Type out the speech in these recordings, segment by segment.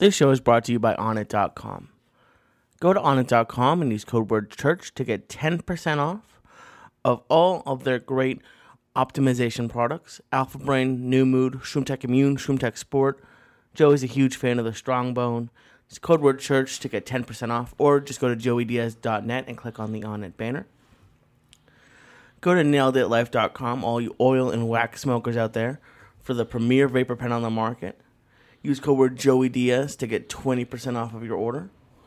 This show is brought to you by Onnit.com. Go to Onnit.com and use code word church to get 10% off of all of their great optimization products. Alpha Brain, New Mood, ShroomTech Immune, ShroomTech Sport. Joe is a huge fan of the Strongbone. It's code word church to get 10% off, or just go to joeydiaz.net and click on the Onnit banner. Go to naileditlife.com, all you oil and wax smokers out there, for the premier vapor pen on the market. Use code word JoeyDiaz to get 20% off of your order.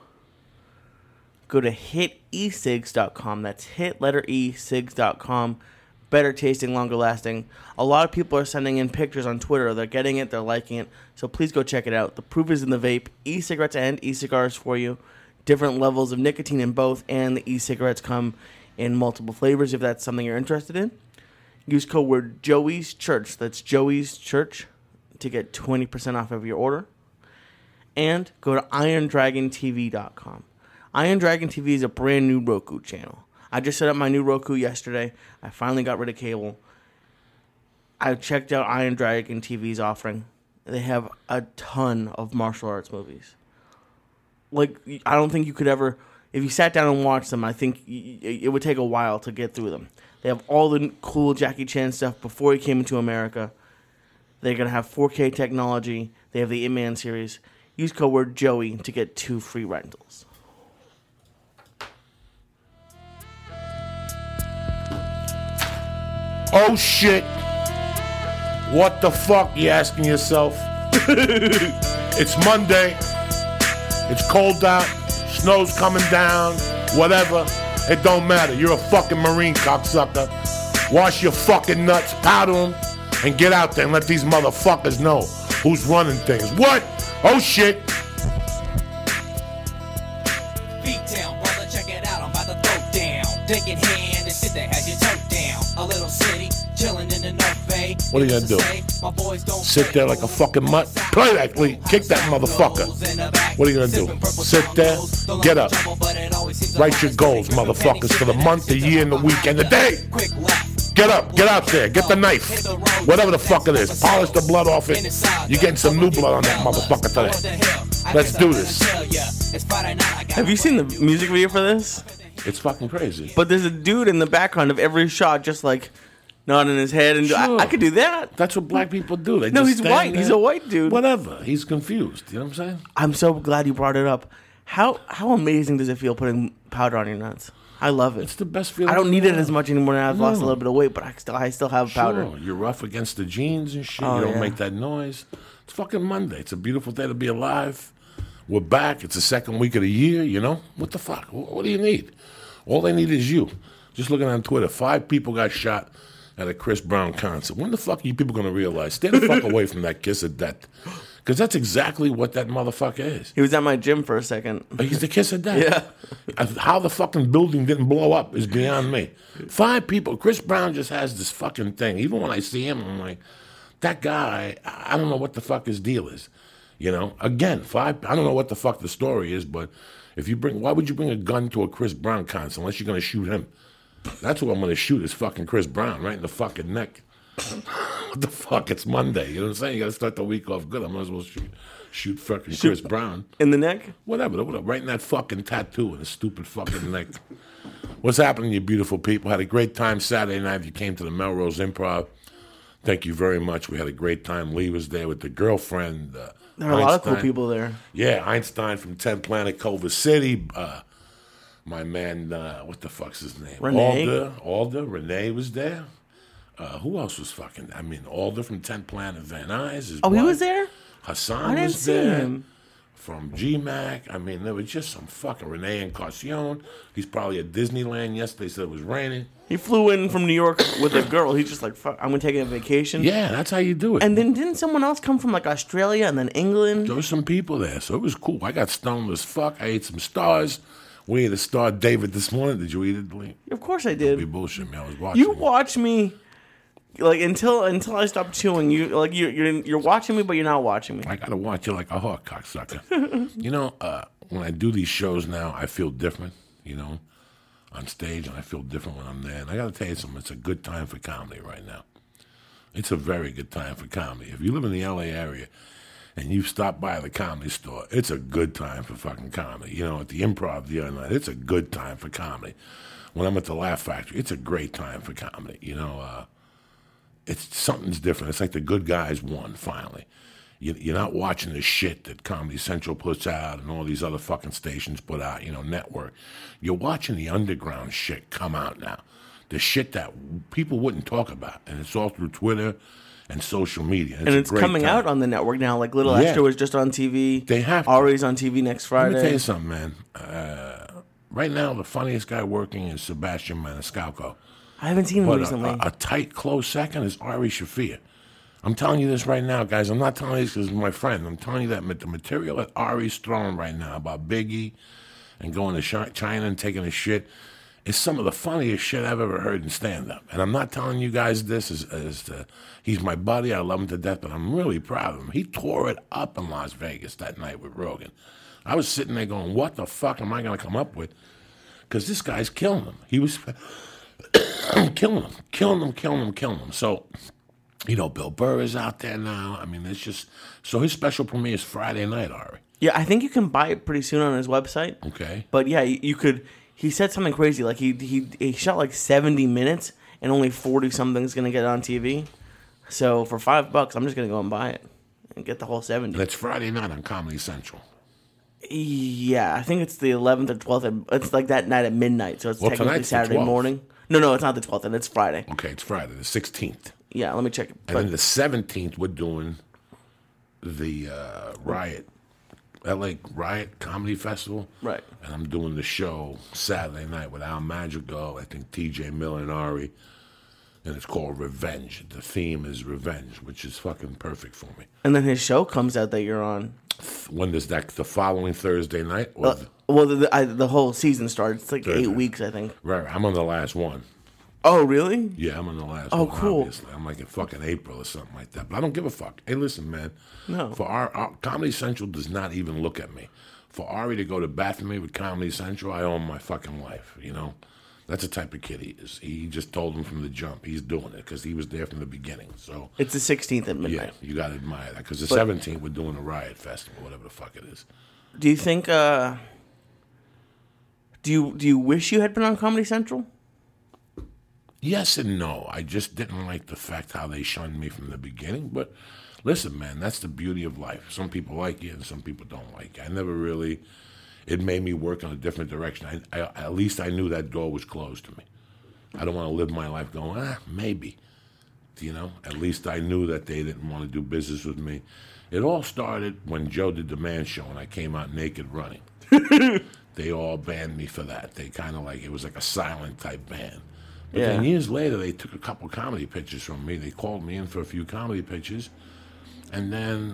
Go to hitecigs.com. That's hit letter E cigs.com. Better tasting, longer lasting. A lot of people are sending in pictures on Twitter. They're getting it, they're liking it. So please go check it out. The proof is in the vape. E-cigarettes and e-cigars for you. Different levels of nicotine in both, and the e-cigarettes come in multiple flavors if that's something you're interested in. Use code word Joey's Church. That's Joey's Church to get 20% off of your order. And go to IronDragonTV.com. Iron Dragon TV is a brand new Roku channel. I just set up my new Roku yesterday. I finally got rid of cable. I checked out Iron Dragon TV's offering. They have a ton of martial arts movies. Like, I don't think you could ever, if you sat down and watched them, I think it would take a while to get through them. They have all the cool Jackie Chan stuff before he came into America. They're going to have 4K technology. They have the Ip Man series. Use code word Joey to get 2 free rentals. Oh shit. What the fuck, you asking yourself? It's Monday. It's cold out. Snow's coming down. Whatever. It don't matter. You're a fucking Marine, cocksucker. Wash your fucking nuts, powder them, and get out there and let these motherfuckers know who's running things. What? Oh shit. Feet down, brother, check it out. I'm about to throw down. Dick in hand and sit there, have your toe down. A little city, chilling in the North Bay. What are you gonna do? Sit there like a fucking mutt? Play that, Lee. Kick that motherfucker. What are you gonna do? Sit there, get up. Write your goals, motherfuckers, for the month, the year, and the week, and the day. Get up, get out there, get the knife. Whatever the fuck it is. Polish the blood off it. You're getting some new blood on that motherfucker today. Let's do this. Have you seen the music video for this? It's fucking crazy. But there's a dude in the background of every shot just like nodding his head. And Sure. I could do that. That's what black people do. They No, just he's stand white. there. He's a white dude. Whatever. He's confused. You know what I'm saying? I'm so glad you brought it up. How amazing does it feel putting powder on your nuts? I love it. It's the best feeling. I don't need in it the as world. much anymore now. I've lost a No. little bit of weight, but I still have powder. Sure, you're rough against the jeans and shit. Oh, You don't yeah. make that noise. It's fucking Monday. It's a beautiful day to be alive. We're back. It's the second week of the year, you know? What the fuck? What do you need? All they need is you. Just looking on Twitter, 5 people got shot at a Chris Brown concert. When the fuck are you people going to realize? Stay the fuck away from that kiss of death. Because that's exactly what that motherfucker is. He was at my gym for a second. He's the kiss of death. Yeah. How the fucking building didn't blow up is beyond me. 5 people. Chris Brown just has this fucking thing. Even when I see him, I'm like, that guy, I don't know what the fuck his deal is. You know? Again, 5, I don't know what the fuck the story is, but if you why would you bring a gun to a Chris Brown concert unless you're going to shoot him? That's what I'm going to shoot is fucking Chris Brown right in the fucking neck. What the fuck? It's Monday. You know what I'm saying? You got to start the week off good. I might as well shoot fucking Chris Brown. In the neck? Whatever. Right in that fucking tattoo in his stupid fucking neck. What's happening, you beautiful people? Had a great time Saturday night. You came to the Melrose Improv. Thank you very much. We had a great time. Lee was there with the girlfriend. There are a lot of cool Einstein. people there. Yeah, Einstein from 10 Planet Culver City. My man, what the fuck's his name? Renee. Alder. Renee was there. Who else was fucking? I mean, Alder from 10 Planet Van Nuys. his Oh, he wife. was there? Hassan I didn't was see there. him. From GMAC. I mean, there was just some fucking Renee Encarnacion. He's probably at Disneyland yesterday. Said it was raining. He flew in from New York with a girl. He's just like, fuck, I'm going to take a vacation. Yeah, that's how you do it. And then didn't someone else come from like Australia and then England? There was some people there, so it was cool. I got stoned as fuck. I ate some stars. We ate a Star David this morning. Did you eat it, Lee? Of course I Be did. bullshit, man. I was watching. You watch me like until I stop chewing. You're watching me, but you're not watching me. I gotta watch you like a hawk, cocksucker. You know, when I do these shows now, I feel different. You know, on stage, and I feel different when I'm there. And I gotta tell you something. It's a good time for comedy right now. It's a very good time for comedy. If you live in the LA area and you stop by the Comedy Store, it's a good time for fucking comedy. You know, at the Improv the other night, it's a good time for comedy. When I'm at the Laugh Factory, it's a great time for comedy. You know, it's something's different. It's like the good guys won finally. You're not watching the shit that Comedy Central puts out and all these other fucking stations put out, you know, network. You're watching the underground shit come out now. The shit that people wouldn't talk about. And it's all through Twitter and social media. And it's coming out on the network now. Like Little Esther was just on TV. They have to. Ari's on TV next Friday. Let me tell you something, man. Right now, the funniest guy working is Sebastian Maniscalco. I haven't seen him recently. A tight, close second is Ari Shaffir. I'm telling you this right now, guys. I'm not telling you this because he's my friend. I'm telling you that the material that Ari's throwing right now about Biggie and going to China and taking a shit is some of the funniest shit I've ever heard in stand-up. And I'm not telling you guys this he's my buddy. I love him to death, but I'm really proud of him. He tore it up in Las Vegas that night with Rogan. I was sitting there going, what the fuck am I going to come up with? Because this guy's killing him. He was killing him. So... You know, Bill Burr is out there now. I mean, it's just... So his special premiere is Friday night, Ari. Yeah, I think you can buy it pretty soon on his website. Okay. But yeah, you could... He said something crazy. Like, he shot like 70 minutes and only 40-something is going to get on TV. So for $5, I'm just going to go and buy it and get the whole 70. And it's Friday night on Comedy Central. Yeah, I think it's the 11th or 12th. It's like that night at midnight, so it's technically Saturday the 12th. morning. No, it's not the 12th, and it's Friday. Okay, it's Friday, the 16th. Yeah, let me check. And then the 17th, we're doing the Riot, LA Riot Comedy Festival. Right. And I'm doing the show Saturday night with Al Madrigal, I think TJ Miller and Ari. And it's called Revenge. The theme is revenge, which is fucking perfect for me. And then his show comes out that you're on. When does that, the following Thursday night? Or the whole season starts. It's like Thursday. 8 weeks, I think. Right, I'm on the last one. Oh, really? Yeah, I'm on the last Oh, one, cool. obviously. I'm like in fucking April or something like that. But I don't give a fuck. Hey, listen, man. No. For our Comedy Central does not even look at me. For Ari to go to bat for me with Comedy Central, I owe him my fucking life, you know? That's the type of kid he is. He just told him from the jump he's doing it because he was there from the beginning. So It's the 16th at midnight. yeah, you got to admire that because the 17th we're doing a Riot Festival, whatever the fuck it is. Do you think... Do you wish you had been on Comedy Central? Yes and no. I just didn't like the fact how they shunned me from the beginning. But listen, man, that's the beauty of life. Some people like you and some people don't like you. I never really... It made me work in a different direction. At least I knew that door was closed to me. I don't want to live my life going, maybe. You know? At least I knew that they didn't want to do business with me. It all started when Joe did the Man Show and I came out naked running. They all banned me for that. They kind of like... It was like a silent type ban. But then years later, they took a couple comedy pictures from me. They called me in for a few comedy pictures. And then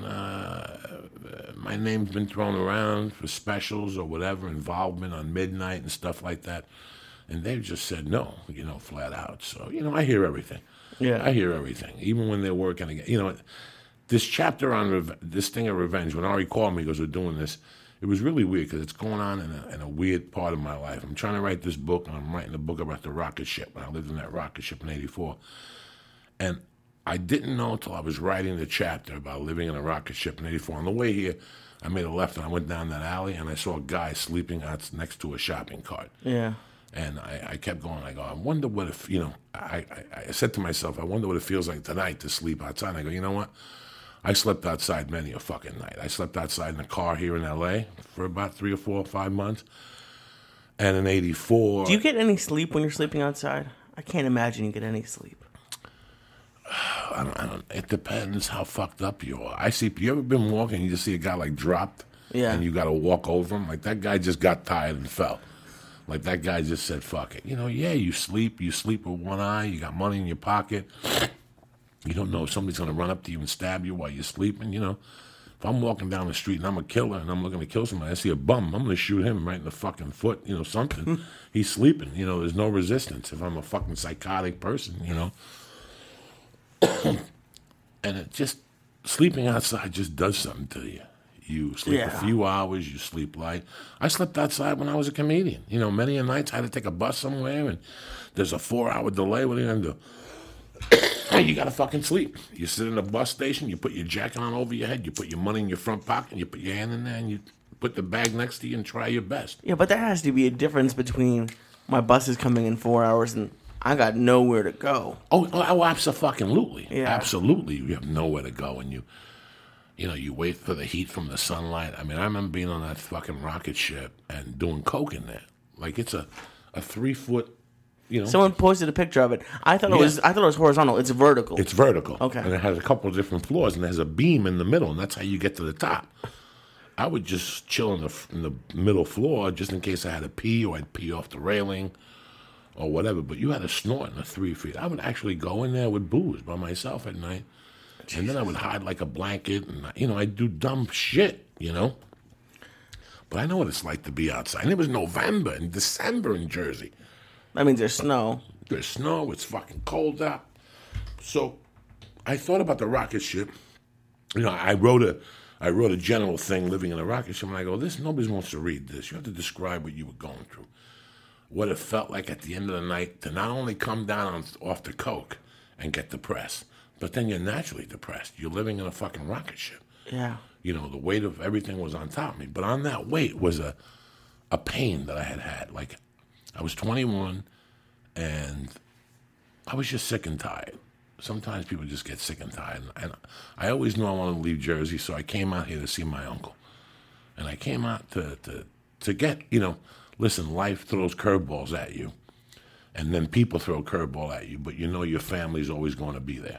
my name's been thrown around for specials or whatever, involvement on Midnight and stuff like that. And they've just said no, you know, flat out. So, you know, I hear everything. Yeah. I hear everything. Even when they're working again. You know, this chapter on this thing of revenge, when Ari called me because we're doing this, it was really weird because it's going on in a weird part of my life. I'm trying to write this book, and I'm writing a book about the rocket ship. When I lived in that rocket ship in '84. And I didn't know until I was writing the chapter about living in a rocket ship in '84. On the way here, I made a left and I went down that alley and I saw a guy sleeping out next to a shopping cart. Yeah. And I kept going. I go, I wonder what if, you know, I said to myself, I wonder what it feels like tonight to sleep outside. And I go, you know what? I slept outside many a fucking night. I slept outside in a car here in L.A. for about 3 or 4 or 5 months. And in '84... Do you get any sleep when you're sleeping outside? I can't imagine you get any sleep. I don't. It depends how fucked up you are. I see. You ever been walking and you just see a guy like dropped? Yeah. And you got to walk over him? Like that guy just got tired and fell. Like that guy just said, fuck it. You know, yeah, you sleep with one eye. You got money in your pocket. You don't know if somebody's going to run up to you and stab you while you're sleeping, you know. If I'm walking down the street and I'm a killer and I'm looking to kill somebody, I see a bum, I'm going to shoot him right in the fucking foot, you know, something. He's sleeping, you know, there's no resistance if I'm a fucking psychotic person, you know. And it just, sleeping outside just does something to you. You sleep a few hours, you sleep light. I slept outside when I was a comedian. You know, many a nights I had to take a bus somewhere and there's a 4-hour delay. What are you going to Hey, you gotta fucking sleep. You sit in a bus station, you put your jacket on over your head, you put your money in your front pocket, and you put your hand in there, and you put the bag next to you and try your best. Yeah, but there has to be a difference between my bus is coming in 4 hours and I got nowhere to go. Oh, absolutely. Yeah. Absolutely. You have nowhere to go, and you wait for the heat from the sunlight. I mean, I remember being on that fucking rocket ship and doing coke in there. Like, it's a 3-foot, Someone posted a picture of it. I thought it was horizontal. It's vertical. It's vertical. Okay. And it has a couple of different floors, and there's a beam in the middle, and that's how you get to the top. I would just chill in the middle floor just in case I had to pee or I'd pee off the railing or whatever. But you had to snort in the 3 feet. I would actually go in there with booze by myself at night. Jesus. And then I would hide like a blanket, and, I'd do dumb shit, But I know what it's like to be outside. And it was November and December in Jersey. That means there's snow. There's snow. It's fucking cold out. So I thought about the rocket ship. I wrote a general thing, living in a rocket ship, and I go, nobody wants to read this. You have to describe what you were going through. What it felt like at the end of the night to not only come down off the coke and get depressed, but then you're naturally depressed. You're living in a fucking rocket ship. Yeah. The weight of everything was on top of me. But on that weight was a pain that I had. Like, I was 21, and I was just sick and tired. Sometimes people just get sick and tired. And I always knew I wanted to leave Jersey, so I came out here to see my uncle. And I came out to get, listen, life throws curveballs at you. And then people throw a curveball at you, but your family's always going to be there.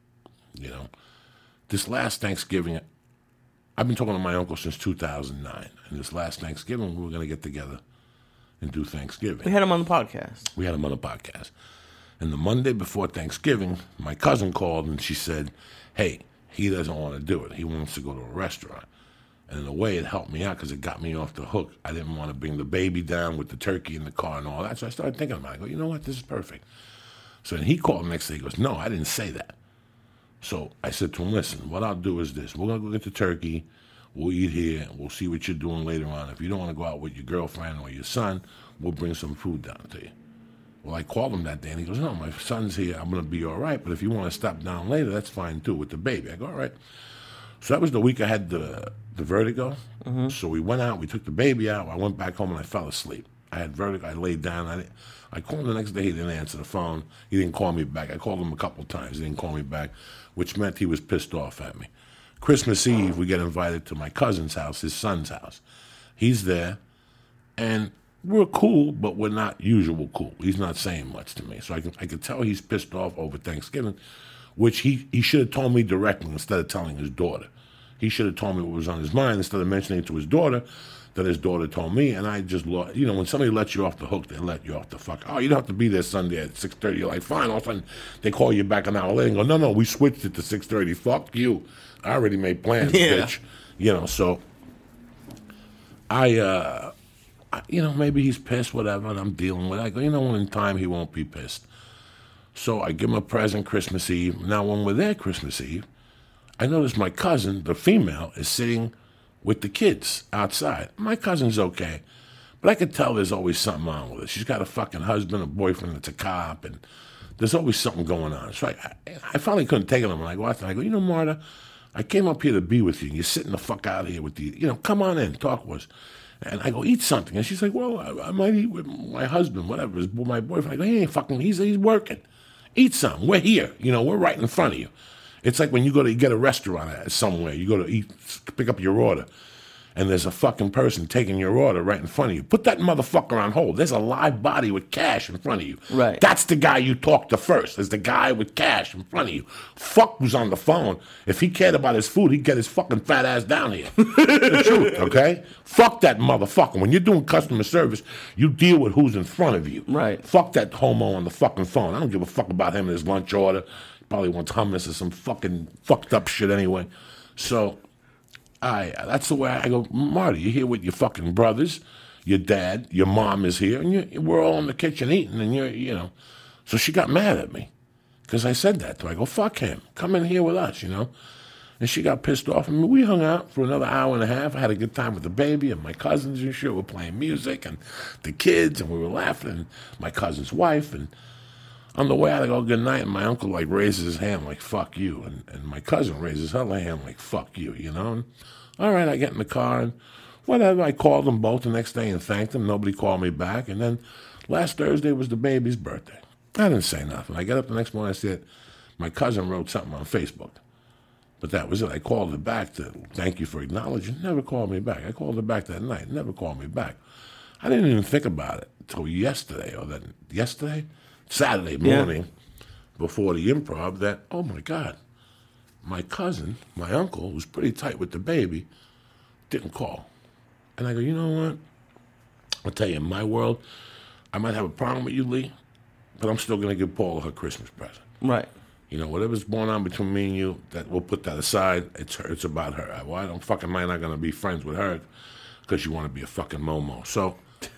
This last Thanksgiving, I've been talking to my uncle since 2009. And this last Thanksgiving, we were going to get together and do Thanksgiving. We had him on the podcast. And the Monday before Thanksgiving, my cousin called and she said, hey, he doesn't want to do it. He wants to go to a restaurant. And in a way, it helped me out because it got me off the hook. I didn't want to bring the baby down with the turkey in the car and all that. So I started thinking about it. I go, you know what? This is perfect. So then he called the next day. He goes, no, I didn't say that. So I said to him, listen, what I'll do is this. We're going to go get the turkey. We'll eat here. We'll see what you're doing later on. If you don't want to go out with your girlfriend or your son, we'll bring some food down to you. Well, I called him that day, and he goes, no, my son's here. I'm going to be all right, but if you want to stop down later, that's fine, too, with the baby. I go, all right. So that was the week I had the vertigo. Mm-hmm. So we went out. We took the baby out. I went back home, and I fell asleep. I had vertigo. I laid down. I called him the next day. He didn't answer the phone. He didn't call me back. I called him a couple times. He didn't call me back, which meant he was pissed off at me. Christmas Eve, we get invited to my cousin's house, his son's house. He's there, and we're cool, but we're not usual cool. He's not saying much to me. So I could tell he's pissed off over Thanksgiving, which he should have told me directly instead of telling his daughter. He should have told me what was on his mind instead of mentioning it to his daughter, that his daughter told me, and I just lost. When somebody lets you off the hook, they let you off the fuck. Oh, you don't have to be there Sunday at 6:30. You're like, fine. All of a sudden, they call you back an hour later and go, no, we switched it to 6:30. Fuck you. I already made plans, bitch. So I maybe he's pissed, whatever, and I'm dealing with it. I go, in time he won't be pissed. So I give him a present Christmas Eve. Now, when we're there Christmas Eve, I notice my cousin, the female, is sitting with the kids outside. My cousin's okay, but I could tell there's always something on with her. She's got a fucking husband, a boyfriend that's a cop, and there's always something going on. So I finally couldn't take it on. I go out there, I go, Marta, I came up here to be with you, and you're sitting the fuck out here with the, come on in, talk with us. And I go, eat something. And she's like, well, I might eat with my husband, whatever, my boyfriend. I go, he ain't fucking, he's working. Eat something. We're here. We're right in front of you. It's like when you go to get a restaurant somewhere, you go to eat, pick up your order, and there's a fucking person taking your order right in front of you. Put that motherfucker on hold. There's a live body with cash in front of you. Right. That's the guy you talk to first. There's the guy with cash in front of you. Fuck who's on the phone. If he cared about his food, he'd get his fucking fat ass down here. The truth, okay? Fuck that motherfucker. When you're doing customer service, you deal with who's in front of you. Right. Fuck that homo on the fucking phone. I don't give a fuck about him and his lunch order. Probably wants hummus or some fucking fucked up shit anyway. So, that's the way I go, Marty, you're here with your fucking brothers, your dad, your mom is here, and we're all in the kitchen eating, and So she got mad at me because I said that to her. I go, fuck him. Come in here with us, And she got pissed off. I mean, we hung out for another hour and a half. I had a good time with the baby and my cousins and shit. We're playing music and the kids, and we were laughing, and my cousin's wife, and On the way out, I go, good night, and my uncle, like, raises his hand like, fuck you. And my cousin raises her hand like, fuck you, you know? And, all right, I get in the car, and whatever. I called them both the next day and thanked them. Nobody called me back. And then last Thursday was the baby's birthday. I didn't say nothing. I got up the next morning, I said, my cousin wrote something on Facebook. But that was it. I called her back to thank you for acknowledging. Never called me back. I called her back that night. Never called me back. I didn't even think about it until yesterday, Saturday morning, before the improv, that, oh my God, my cousin, my uncle, who's pretty tight with the baby, didn't call. And I go, you know what? I'll tell you, in my world, I might have a problem with you, Lee, but I'm still going to give Paula her Christmas present. Right. You know, whatever's going on between me and you, that we'll put that aside. It's about her. Why don't fucking mind not going to be friends with her because you want to be a fucking Momo. So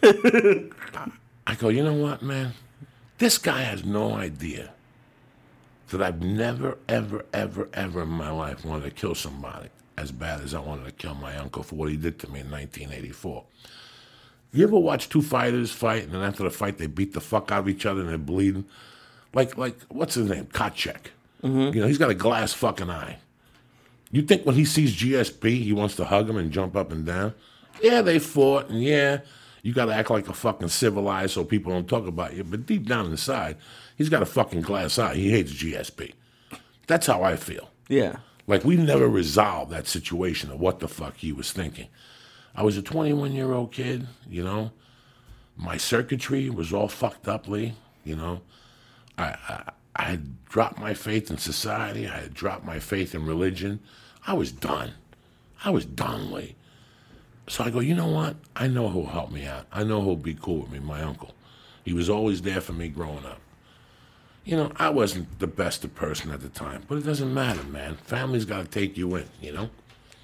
I go, you know what, man? This guy has no idea that I've never, ever, ever, ever in my life wanted to kill somebody as bad as I wanted to kill my uncle for what he did to me in 1984. You ever watch two fighters fight, and then after the fight they beat the fuck out of each other and they're bleeding? Like what's his name? Kochek. Mm-hmm. You know, he's got a glass fucking eye. You think when he sees GSP, he wants to hug him and jump up and down? Yeah, they fought, and yeah, you got to act like a fucking civilized so people don't talk about you. But deep down inside, he's got a fucking glass eye. He hates GSP. That's how I feel. Yeah. Like, we never resolved that situation of what the fuck he was thinking. I was a 21-year-old kid, you know. My circuitry was all fucked up, Lee, you know. I had dropped my faith in society. I had dropped my faith in religion. I was done. Lee. So I go, you know what? I know who'll help me out. I know who'll be cool with me, my uncle. He was always there for me growing up. You know, I wasn't the best of person at the time, but it doesn't matter, man. Family's got to take you in, you know?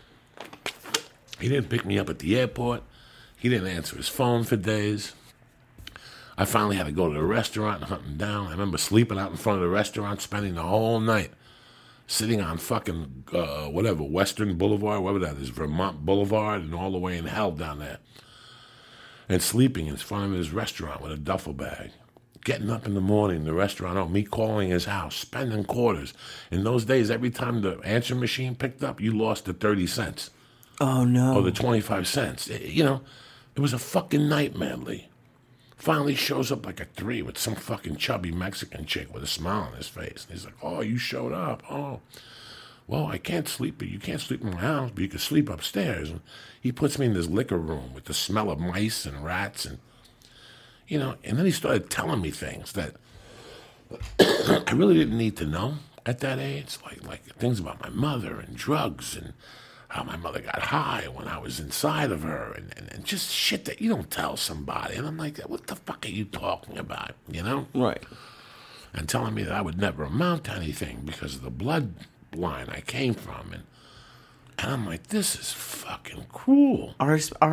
He didn't pick me up at the airport. He didn't answer his phone for days. I finally had to go to the restaurant and hunt him down. I remember sleeping out in front of the restaurant, spending the whole night sitting on fucking, Western Boulevard, whatever that is, Vermont Boulevard, and all the way in hell down there. And sleeping in front of his restaurant with a duffel bag. Getting up in the morning, the restaurant, me calling his house, spending quarters. In those days, every time the answering machine picked up, you lost the 30 cents. Oh, no. Or the 25 cents. You know, it was a fucking nightmare, Lee. Finally shows up like a 3 with some fucking chubby Mexican chick with a smile on his face. And he's like, oh, you showed up. Oh, well, I can't sleep, but you can't sleep in my house, but you can sleep upstairs. And he puts me in this liquor room with the smell of mice and rats and, you know, and then he started telling me things that I really didn't need to know at that age. Like things about my mother and drugs and how my mother got high when I was inside of her and just shit that you don't tell somebody. And I'm like, what the fuck are you talking about, you know? Right. And telling me that I would never amount to anything because of the bloodline I came from. And I'm like, this is fucking cruel. Are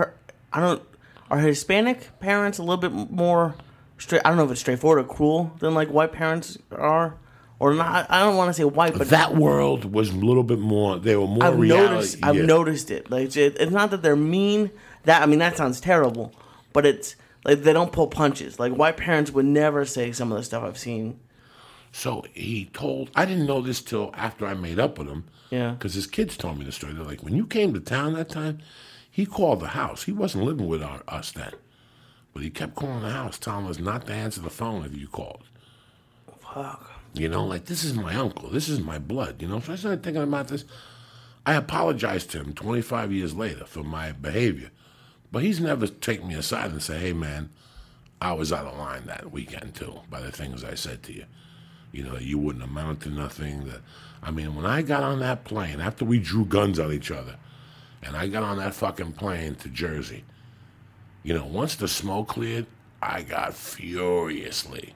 Hispanic parents a little bit more straight? I don't know if it's straightforward or cruel than like white parents are, or not. I don't want to say white, but that world was a little bit more. They were more reality. I've noticed it. Like it's not that they're mean. That sounds terrible, but it's like they don't pull punches. Like white parents would never say some of the stuff I've seen. So I didn't know this till after I made up with him. Yeah. Because his kids told me the story. They're like, when you came to town that time, he called the house. He wasn't living with us then. But he kept calling the house, telling us not to answer the phone if you called. Fuck. You know, like, this is my uncle. This is my blood, you know? So I started thinking about this. I apologized to him 25 years later for my behavior. But he's never taken me aside and said, hey, man, I was out of line that weekend, too, by the things I said to you. You know, you wouldn't amount to nothing. When I got on that plane, after we drew guns on each other, and I got on that fucking plane to Jersey, you know, once the smoke cleared, I got furiously.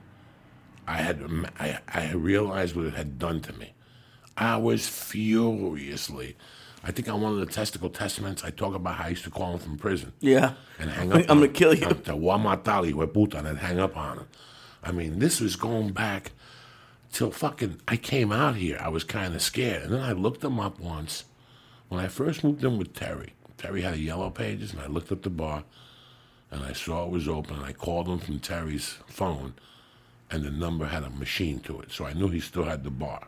I realized what it had done to me. I was furiously. I think on one of the testicle testaments, I talk about how I used to call him from prison. Yeah. And hang up I'm going to kill you. To Wamatali, Hueputa, and I'd hang up on him. I mean, this was going back till fucking I came out here. I was kind of scared. And then I looked him up once. When I first moved in with Terry, Terry had a Yellow Pages, and I looked up the bar, and I saw it was open, and I called him from Terry's phone. and the number had a machine to it. So I knew he still had the bar.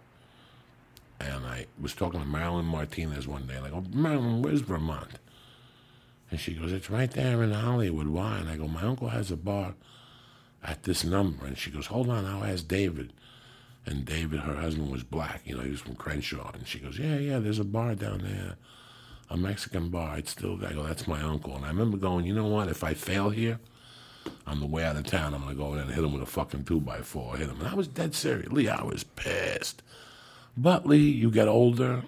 And I was talking to Marilyn Martinez one day, and I go, Marilyn, where's Vermont? And she goes, it's right there in Hollywood. Why? And I go, my uncle has a bar at this number. And she goes, hold on, I'll ask David. And David, her husband, was black. You know, he was from Crenshaw. And she goes, yeah, there's a bar down there, a Mexican bar. It's still there. I go, that's my uncle. And I remember going, you know what? If I fail here, on the way out of town, I'm going to go in and hit him with a fucking 2x4. Hit him. And I was dead serious. Lee, I was pissed. But, Lee, you get older,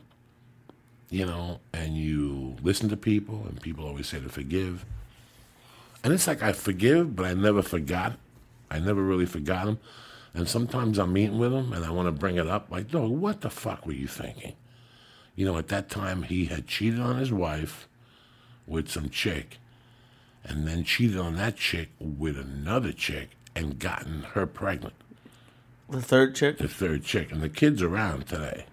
you know, and you listen to people, and people always say to forgive. And it's like I forgive, but I never forgot. I never really forgot him. And sometimes I'm meeting with him, and I want to bring it up. Like, dog, what the fuck were you thinking? You know, at that time, he had cheated on his wife with some chick, and then cheated on that chick with another chick and gotten her pregnant. The third chick? The third chick. And the kid's around today.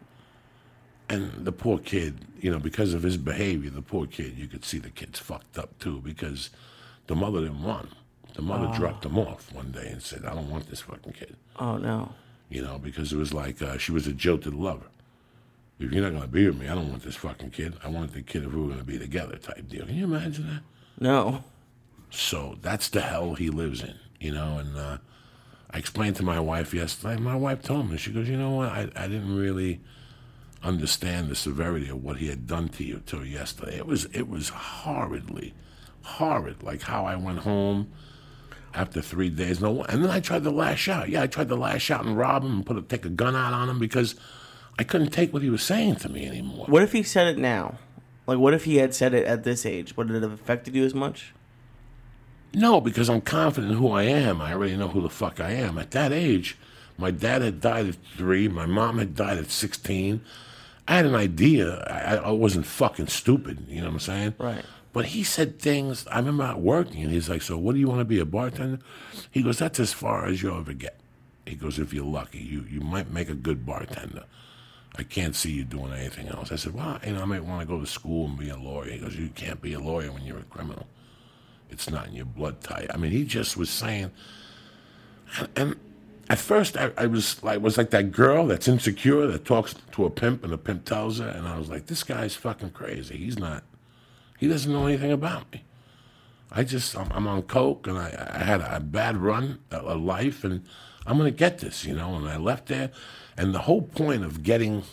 And the poor kid, you know, because of his behavior, the poor kid, you could see the kid's fucked up too, because the mother didn't want him. The mother dropped him off one day and said, I don't want this fucking kid. Oh, no. You know, because it was like she was a jilted lover. If you're not going to be with me, I don't want this fucking kid. I want the kid if we were going to be together type deal. Can you imagine that? No. So that's the hell he lives in, you know, and I explained to my wife yesterday. My wife told me, she goes, you know what, I didn't really understand the severity of what he had done to you till yesterday. It was horrid, like how I went home after 3 days. No, and then I tried to lash out. Yeah, I tried to lash out and rob him and take a gun out on him because I couldn't take what he was saying to me anymore. What if he said it now? Like, what if he had said it at this age? Would it have affected you as much? No, because I'm confident in who I am. I already know who the fuck I am. At that age, my dad had died at 3. My mom had died at 16. I had an idea. I wasn't fucking stupid, you know what I'm saying? Right. But he said things. I remember out working, and he's like, so what do you want to be, a bartender? He goes, that's as far as you'll ever get. He goes, if you're lucky, you might make a good bartender. I can't see you doing anything else. I said, well, you know, I might want to go to school and be a lawyer. He goes, you can't be a lawyer when you're a criminal. It's not in your blood type. I mean, he just was saying, and at first I was like that girl that's insecure that talks to a pimp and the pimp tells her, and I was like, this guy's fucking crazy. He doesn't know anything about me. I'm on coke, and I had a bad run of life, and I'm going to get this, you know, and I left there, and the whole point of getting,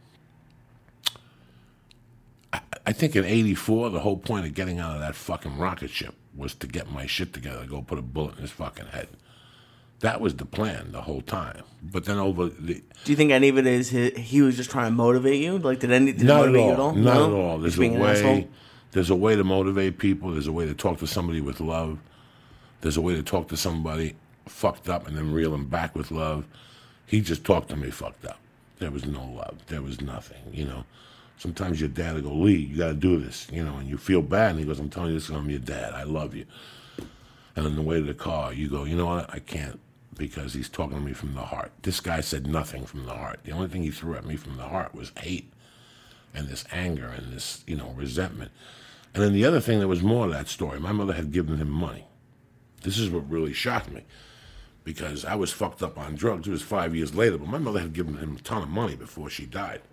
I think in '84, the whole point of getting out of that fucking rocket ship was to get my shit together, go put a bullet in his fucking head. That was the plan the whole time. But then do you think any of it is he was just trying to motivate you? Like, did it not motivate at all. you at all? Not no? at all. There's a way to motivate people. There's a way to talk to somebody with love. There's a way to talk to somebody fucked up and then reel them back with love. He just talked to me fucked up. There was no love. There was nothing, you know. Sometimes your dad will go, Lee, you got to do this, you know, and you feel bad. And he goes, I'm telling you this, I'm your dad. I love you. And on the way to the car, you go, you know what? I can't, because he's talking to me from the heart. This guy said nothing from the heart. The only thing he threw at me from the heart was hate and this anger and this, you know, resentment. And then the other thing that was more of that story, my mother had given him money. This is what really shocked me, because I was fucked up on drugs. It was 5 years later, but my mother had given him a ton of money before she died.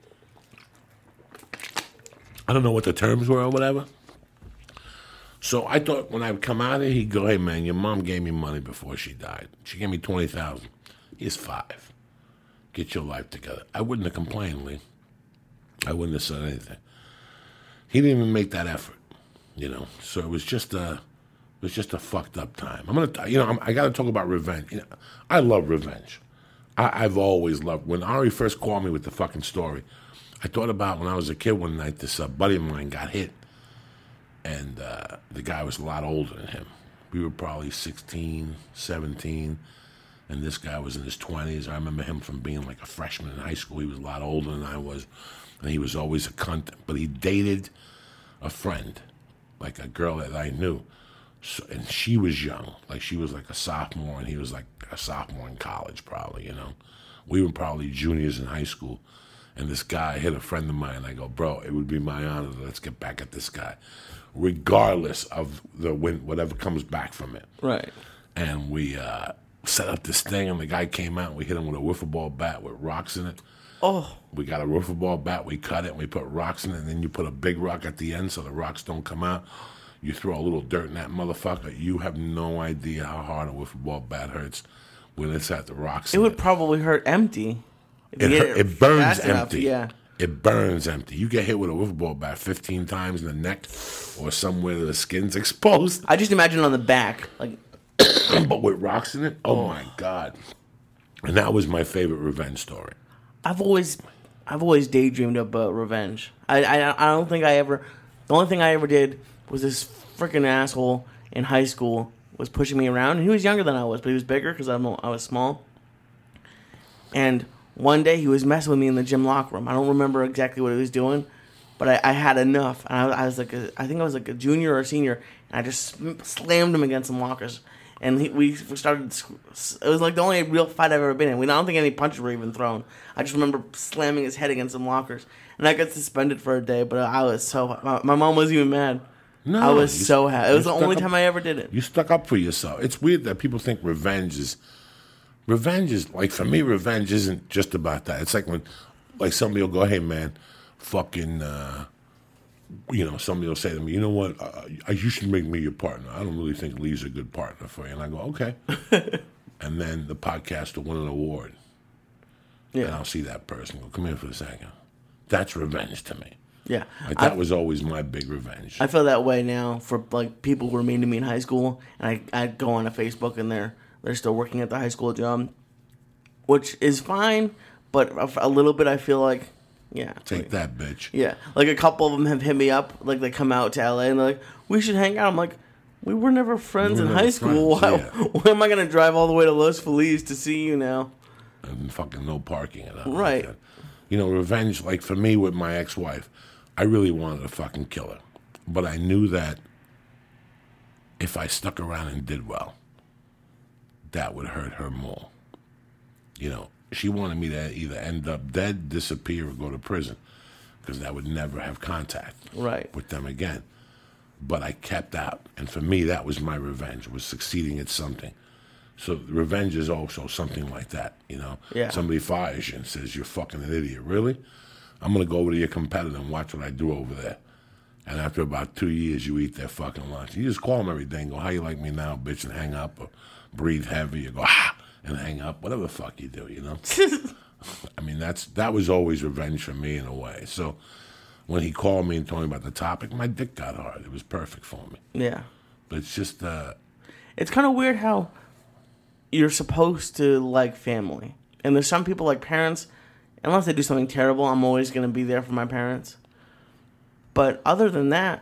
I don't know what the terms were or whatever. So I thought when I would come out of here, he'd go, hey, man, your mom gave me money before she died. She gave me $20,000. Here's $5. Get your life together. I wouldn't have complained, Lee. I wouldn't have said anything. He didn't even make that effort, you know. So it was just a fucked up time. I got to talk about revenge. You know, I love revenge. I've always loved. When Ari first called me with the fucking story, I thought about when I was a kid one night, this buddy of mine got hit, and the guy was a lot older than him. We were probably 16, 17, and this guy was in his 20s. I remember him from being like a freshman in high school. He was a lot older than I was, and he was always a cunt. But he dated a friend, like a girl that I knew, and she was young. Like, she was like a sophomore, and he was like a sophomore in college probably, you know. We were probably juniors in high school. And this guy hit a friend of mine. I go, bro, it would be my honor. Let's get back at this guy, regardless of whatever comes back from it. Right. And we set up this thing, and the guy came out, and we hit him with a wiffle ball bat with rocks in it. Oh, We got a wiffle ball bat, we cut it, and we put rocks in it, and then you put a big rock at the end so the rocks don't come out. You throw a little dirt in that motherfucker. You have no idea how hard a wiffle ball bat hurts when it's at the rocks. it would probably hurt empty. If you hit It burns fast enough, empty. yeah. It burns empty. You get hit with a wiffle ball bat 15 times in the neck or somewhere the skin's exposed, I just imagine on the back, like, but with rocks in it, oh my God. And that was my favorite revenge story. I've always daydreamed about revenge. I don't think I ever. The only thing I ever did was this freaking asshole in high school was pushing me around, and he was younger than I was, but he was bigger because I was small. And one day he was messing with me in the gym locker room. I don't remember exactly what he was doing, but I had enough. And I was like, I think I was like a junior or a senior, and I just slammed him against some lockers. And we started. It was like the only real fight I've ever been in. I don't think any punches were even thrown. I just remember slamming his head against some lockers, and I got suspended for a day. But I was so. My mom wasn't even mad. No, I was so happy. It was the stuck only up- time I ever did it. You stuck up for yourself. It's weird that people think revenge is like, for me, revenge isn't just about that. It's like when, like, somebody will go, hey man, fucking, somebody will say to me, you know what, you should make me your partner. I don't really think Lee's a good partner for you. And I go, okay. And then the podcast will win an award. And Yeah, I'll see that person go, come here for a second. That's revenge to me. yeah. Like, that was always my big revenge. I feel that way now for like people who were mean to me in high school, and I go on to Facebook and they're still working at the high school job, which is fine, but a little bit I feel like, yeah, Take like, that, bitch. yeah, like a couple of them have hit me up, like they come out to LA and they're like, we should hang out. I'm like, we were never friends We were in never high school. friends, Why am I gonna drive all the way to Los Feliz to see you now? And fucking no parking and all Right. that. Revenge, like for me with my ex-wife, I really wanted to fucking kill her. But I knew that if I stuck around and did well, that would hurt her more. She wanted me to either end up dead, disappear, or go to prison, because I would never have contact Right. with them again. But I kept out. And for me, that was my revenge, was succeeding at something. So revenge is also something like that, Yeah. Somebody fires you and says, you're fucking an idiot. Really? I'm going to go over to your competitor and watch what I do over there. And after about 2 years, you eat their fucking lunch. You just call them every day and go, how you like me now, bitch, and hang up, or breathe heavy, or go, and hang up, whatever the fuck you do, I mean, that was always revenge for me in a way. So when he called me and told me about the topic, my dick got hard. It was perfect for me. Yeah. But it's just, It's kind of weird how you're supposed to like family. And there's some people like parents, unless they do something terrible, I'm always going to be there for my parents. But other than that,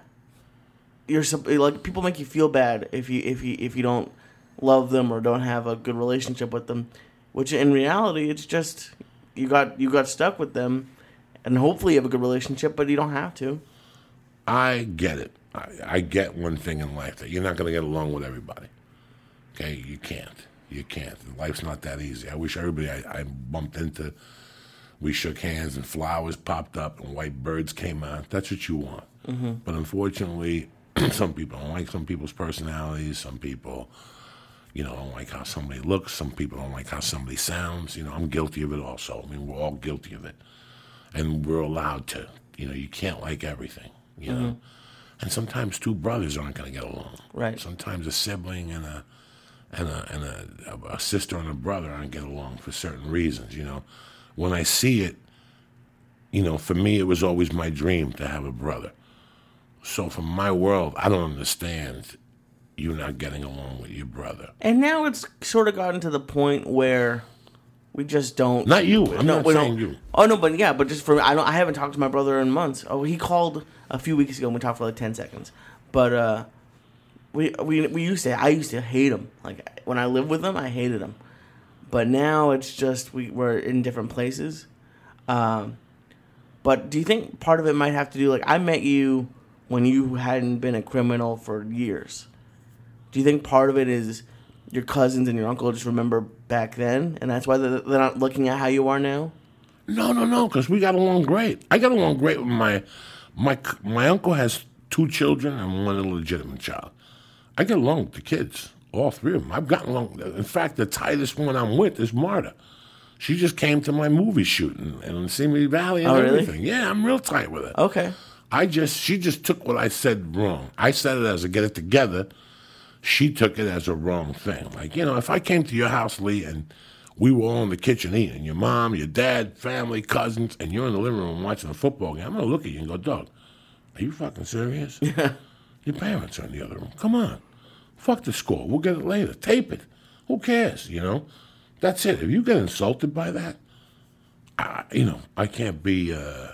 like people make you feel bad if you don't love them or don't have a good relationship with them, which in reality it's just you got stuck with them, and hopefully you have a good relationship, but you don't have to. I get it. I get one thing in life, that you're not going to get along with everybody. Okay? You can't. You can't. Life's not that easy. I wish everybody I bumped into, we shook hands and flowers popped up and white birds came out. That's what you want. Mm-hmm. But unfortunately, some people don't like some people's personalities. Some people, don't like how somebody looks. Some people don't like how somebody sounds. I'm guilty of it also. I mean, we're all guilty of it. And we're allowed to. You can't like everything, Mm-hmm. And sometimes two brothers aren't going to get along. Right. Sometimes a sibling and a sister and a brother aren't get along for certain reasons. When I see it, for me it was always my dream to have a brother. So from my world, I don't understand you not getting along with your brother. And now it's sort of gotten to the point where we just don't. Not you. I'm not we saying don't. you. Oh no, but yeah, but just for I haven't talked to my brother in months. Oh, he called a few weeks ago and we talked for like 10 seconds. But we used to. I used to hate him. Like when I lived with him, I hated him. But now it's just we're in different places. But do you think part of it might have to do, like, I met you when you hadn't been a criminal for years. Do you think part of it is your cousins and your uncle just remember back then, and that's why they're not looking at how you are now? No, because we got along great. I got along great with my uncle has 2 children and 1 illegitimate child. I get along with the kids All three of them. I've gotten along. In fact, the tightest one I'm with is Marta. She just came to my movie shooting in Simi Valley and everything. Really? Yeah, I'm real tight with her. Okay. She just took what I said wrong. I said it as a get it together. She took it as a wrong thing. Like, if I came to your house, Lee, and we were all in the kitchen eating, your mom, your dad, family, cousins, and you're in the living room watching a football game, I'm going to look at you and go, Doug, are you fucking serious? Yeah. Your parents are in the other room. Come on. Fuck the score. We'll get it later. Tape it. Who cares, That's it. If you get insulted by that, I can't be,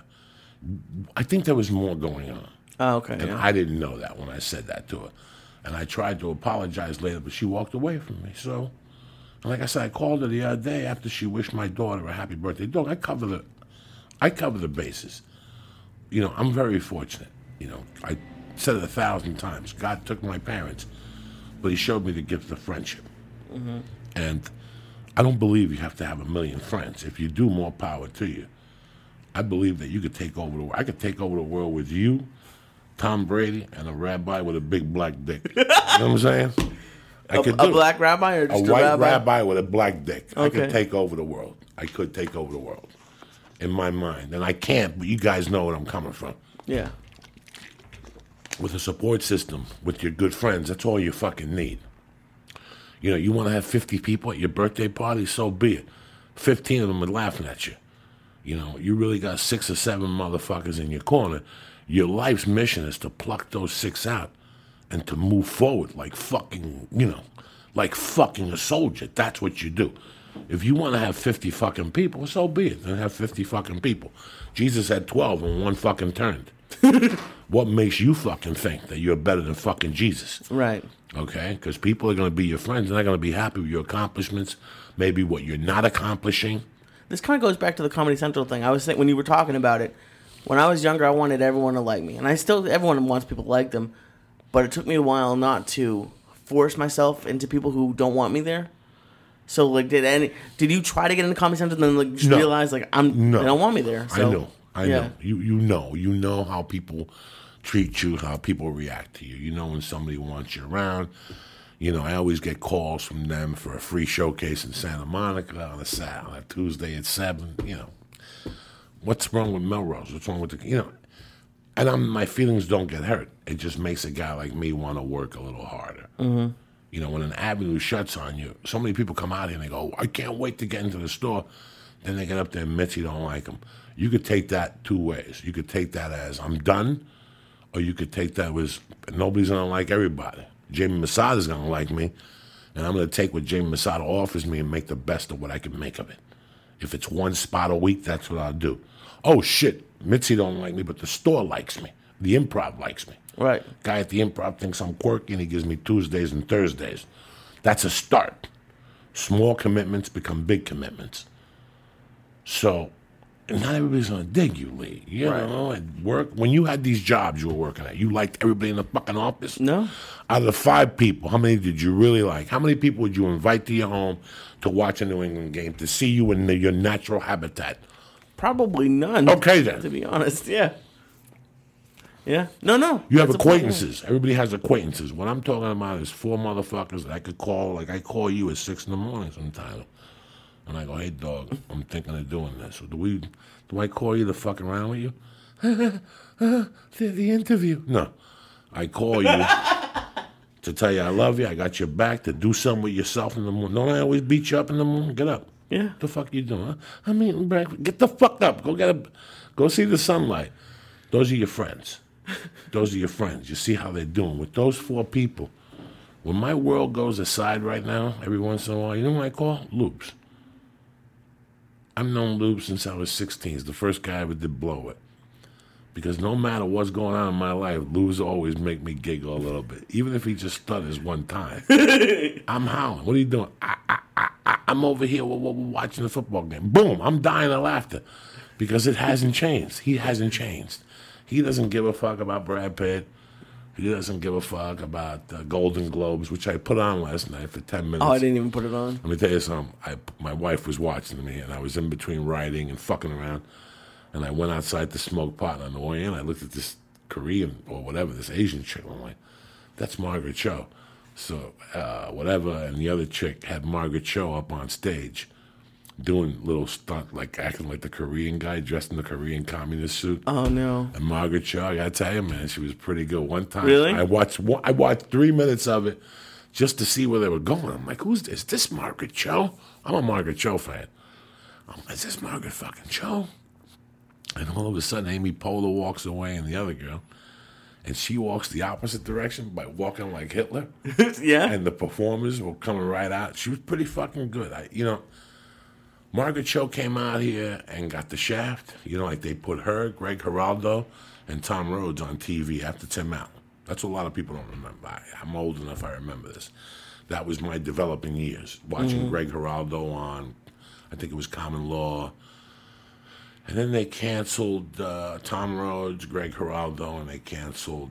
I think there was more going on. Oh, okay. And I didn't know that when I said that to her. And I tried to apologize later, but she walked away from me. So, and like I said, I called her the other day after she wished my daughter a happy birthday. Dog, I cover the bases. I'm very fortunate. I said it 1,000 times. God took my parents, but he showed me the gift of friendship. Mm-hmm. And I don't believe you have to have 1 million friends. If you do, more power to you. I believe that you could take over the world. I could take over the world with you, Tom Brady, and a rabbi with a big black dick. You know what I'm saying? A black rabbi or just a white rabbi? rabbi with a black dick. Okay. I could take over the world. I could take over the world in my mind. And I can't, but you guys know where I'm coming from. Yeah. With a support system, with your good friends, that's all you fucking need. You want to have 50 people at your birthday party, so be it. 15 of them are laughing at you. You really got 6 or 7 motherfuckers in your corner. Your life's mission is to pluck those 6 out and to move forward like fucking, like fucking a soldier. That's what you do. If you want to have 50 fucking people, so be it. Then have 50 fucking people. Jesus had 12 and 1 fucking turned. What makes you fucking think that you're better than fucking Jesus? Right. Okay? Because people are going to be your friends. They're not going to be happy with your accomplishments, maybe what you're not accomplishing. This kind of goes back to the Comedy Central thing. I was thinking, when you were talking about it, when I was younger, I wanted everyone to like me. And everyone wants people to like them. But it took me a while not to force myself into people who don't want me there. So, like, did you try to get into Comedy Central and then just realize, they don't want me there? So, I know. You know how people treat you, how people react to you. You know when somebody wants you around. I always get calls from them for a free showcase in Santa Monica on a Tuesday at 7. What's wrong with Melrose? What's wrong with the, and my feelings don't get hurt. It just makes a guy like me want to work a little harder. Mm-hmm. When an avenue shuts on you, so many people come out here and they go, I can't wait to get into the store. Then they get up there and admit you don't like them. You could take that 2 ways. You could take that as I'm done, or you could take that as nobody's going to like everybody. Jamie Masada's going to like me, and I'm going to take what Jamie Masada offers me and make the best of what I can make of it. If it's 1 spot a week, that's what I'll do. Oh, shit, Mitzi don't like me, but the store likes me. The Improv likes me. Right. Guy at the Improv thinks I'm quirky, and he gives me Tuesdays and Thursdays. That's a start. Small commitments become big commitments. So not everybody's going to dig you, Lee. You know, at work, when you had these jobs you were working at, you liked everybody in the fucking office? No. Out of the 5 people, how many did you really like? How many people would you invite to your home to watch a New England game, to see you in your natural habitat? Probably none. Okay, then. To be honest, yeah. Yeah. No. You have acquaintances. Everybody has acquaintances. What I'm talking about is 4 motherfuckers that I could call, like I call you at 6 in the morning sometimes. And I go, hey, dog, I'm thinking of doing this. So do I call you to fuck around with you? The interview. No. I call you to tell you I love you, I got your back, to do something with yourself in the morning. Don't I always beat you up in the morning? Get up. Yeah. What the fuck you doing? Huh? I'm eating breakfast. Get the fuck up. Go see the sunlight. Those are your friends. Those are your friends. You see how they're doing. With those 4 people, when my world goes aside right now, every once in a while, you know what I call? Loops. I've known Lube since I was 16. He's the first guy I ever did blow it. Because no matter what's going on in my life, Lube's always make me giggle a little bit. Even if he just stutters one time. I'm howling. What are you doing? I'm over here watching the football game. Boom, I'm dying of laughter. Because it hasn't changed. He hasn't changed. He doesn't give a fuck about Brad Pitt. He doesn't give a fuck about Golden Globes, which I put on last night for 10 minutes. Oh, I didn't even put it on. Let me tell you something. My wife was watching me, and I was in between writing and fucking around. And I went outside to smoke pot. And on the way in, I looked at this Korean or whatever, this Asian chick. I'm like, that's Margaret Cho. So, whatever, and the other chick had Margaret Cho up on stage doing little stunt, like acting like the Korean guy dressed in the Korean communist suit. Oh, no. And Margaret Cho, I gotta tell you, man, she was pretty good. One time, Really? I watched 3 minutes of it just to see where they were going. I'm like, who's this? Is this Margaret Cho? I'm a Margaret Cho fan. I'm like, is this Margaret fucking Cho? And all of a sudden, Amy Poehler walks away and the other girl, and she walks the opposite direction by walking like Hitler. Yeah. And the performers were coming right out. She was pretty fucking good. Margaret Cho came out here and got the shaft. Like they put her, Greg Giraldo, and Tom Rhodes on TV after Tim Allen. That's what a lot of people don't remember. I'm old enough, I remember this. That was my developing years, watching Greg Giraldo on, I think it was Common Law. And then they canceled Tom Rhodes, Greg Giraldo, and they canceled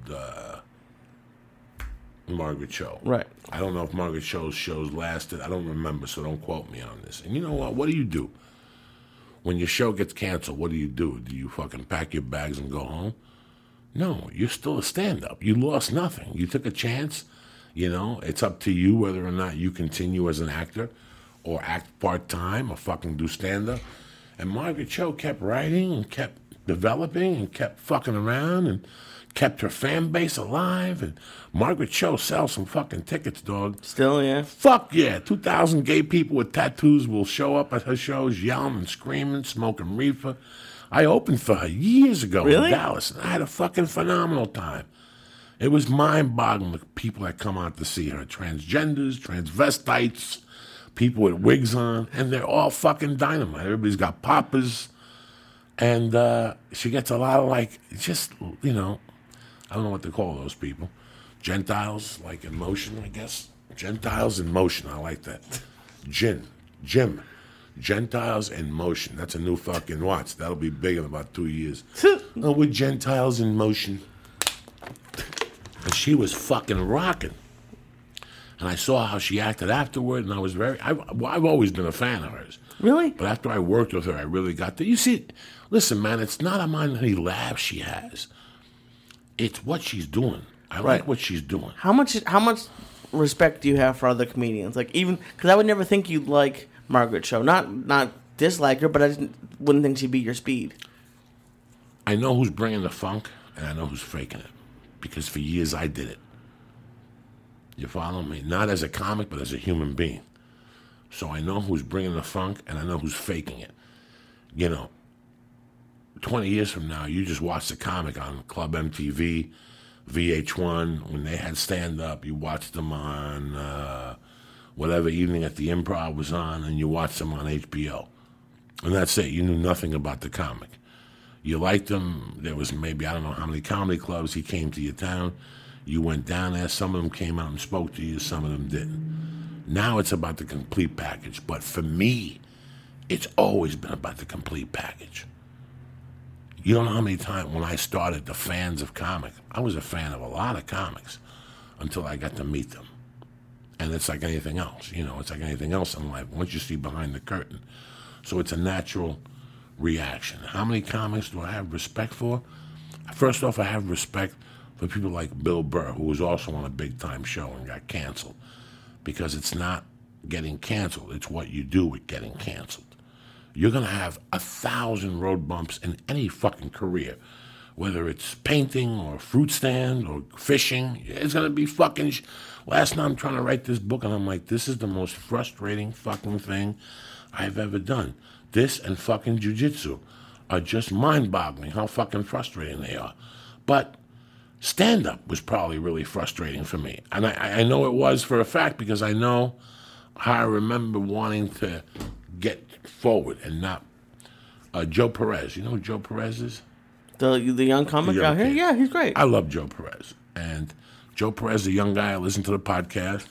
Margaret Cho. Right. I don't know if Margaret Cho's shows lasted. I don't remember, so don't quote me on this. And you know what? What do you do? When your show gets canceled, what do? Do you fucking pack your bags and go home? No, you're still a stand-up. You lost nothing. You took a chance. It's up to you whether or not you continue as an actor or act part-time or fucking do stand-up. And Margaret Cho kept writing and kept developing and kept fucking around and kept her fan base alive. And Margaret Cho sells some fucking tickets, dog. Still, yeah. Fuck yeah. 2,000 gay people with tattoos will show up at her shows yelling and screaming, smoking reefer. I opened for her years ago in Dallas, and I had a fucking phenomenal time. It was mind-boggling, the people that come out to see her. Transgenders, transvestites, people with wigs on, and they're all fucking dynamite. Everybody's got poppers. And she gets a lot of, I don't know what to call those people. Gentiles, like in motion, I guess. Gentiles in motion, I like that. Jim. Gentiles in motion. That's a new fucking watch. That'll be big in about 2 years. We're Gentiles in motion. And she was fucking rocking. And I saw how she acted afterward, and I was I've always been a fan of hers. Really? But after I worked with her, I really got to, you see, listen, man, it's not how many laughs she has. It's what she's doing. I like what she's doing. How much respect do you have for other comedians? Like, even, because I would never think you'd like Margaret Cho. Not dislike her, but I wouldn't think she'd be your speed. I know who's bringing the funk, and I know who's faking it. Because for years I did it. You follow me? Not as a comic, but as a human being. So I know who's bringing the funk, and I know who's faking it. 20 years from now, you just watch the comic on Club MTV, VH1, when they had stand-up. You watched them on whatever evening at the Improv was on, and you watched them on HBO. And that's it. You knew nothing about the comic. You liked him. There was maybe, I don't know how many comedy clubs he came to your town. You went down there. Some of them came out and spoke to you. Some of them didn't. Now it's about the complete package. But for me, it's always been about the complete package. You don't know how many times when I started the fans of comics, I was a fan of a lot of comics until I got to meet them. And it's like anything else. It's like anything else in life. Once you see behind the curtain. So it's a natural reaction. How many comics do I have respect for? First off, I have respect for people like Bill Burr, who was also on a big-time show and got canceled. Because it's not getting canceled. It's what you do with getting canceled. You're going to have 1,000 road bumps in any fucking career. Whether it's painting or fruit stand or fishing. It's going to be fucking... Last night I'm trying to write this book and I'm like, this is the most frustrating fucking thing I've ever done. This and fucking jiu-jitsu are just mind-boggling how fucking frustrating they are. But stand-up was probably really frustrating for me. And I know it was for a fact because I know how I remember wanting to get forward and not... Joe Perez. You know who Joe Perez is? The young comic out here? Yeah, he's great. I love Joe Perez. And Joe Perez, a young guy, I listened to the podcast.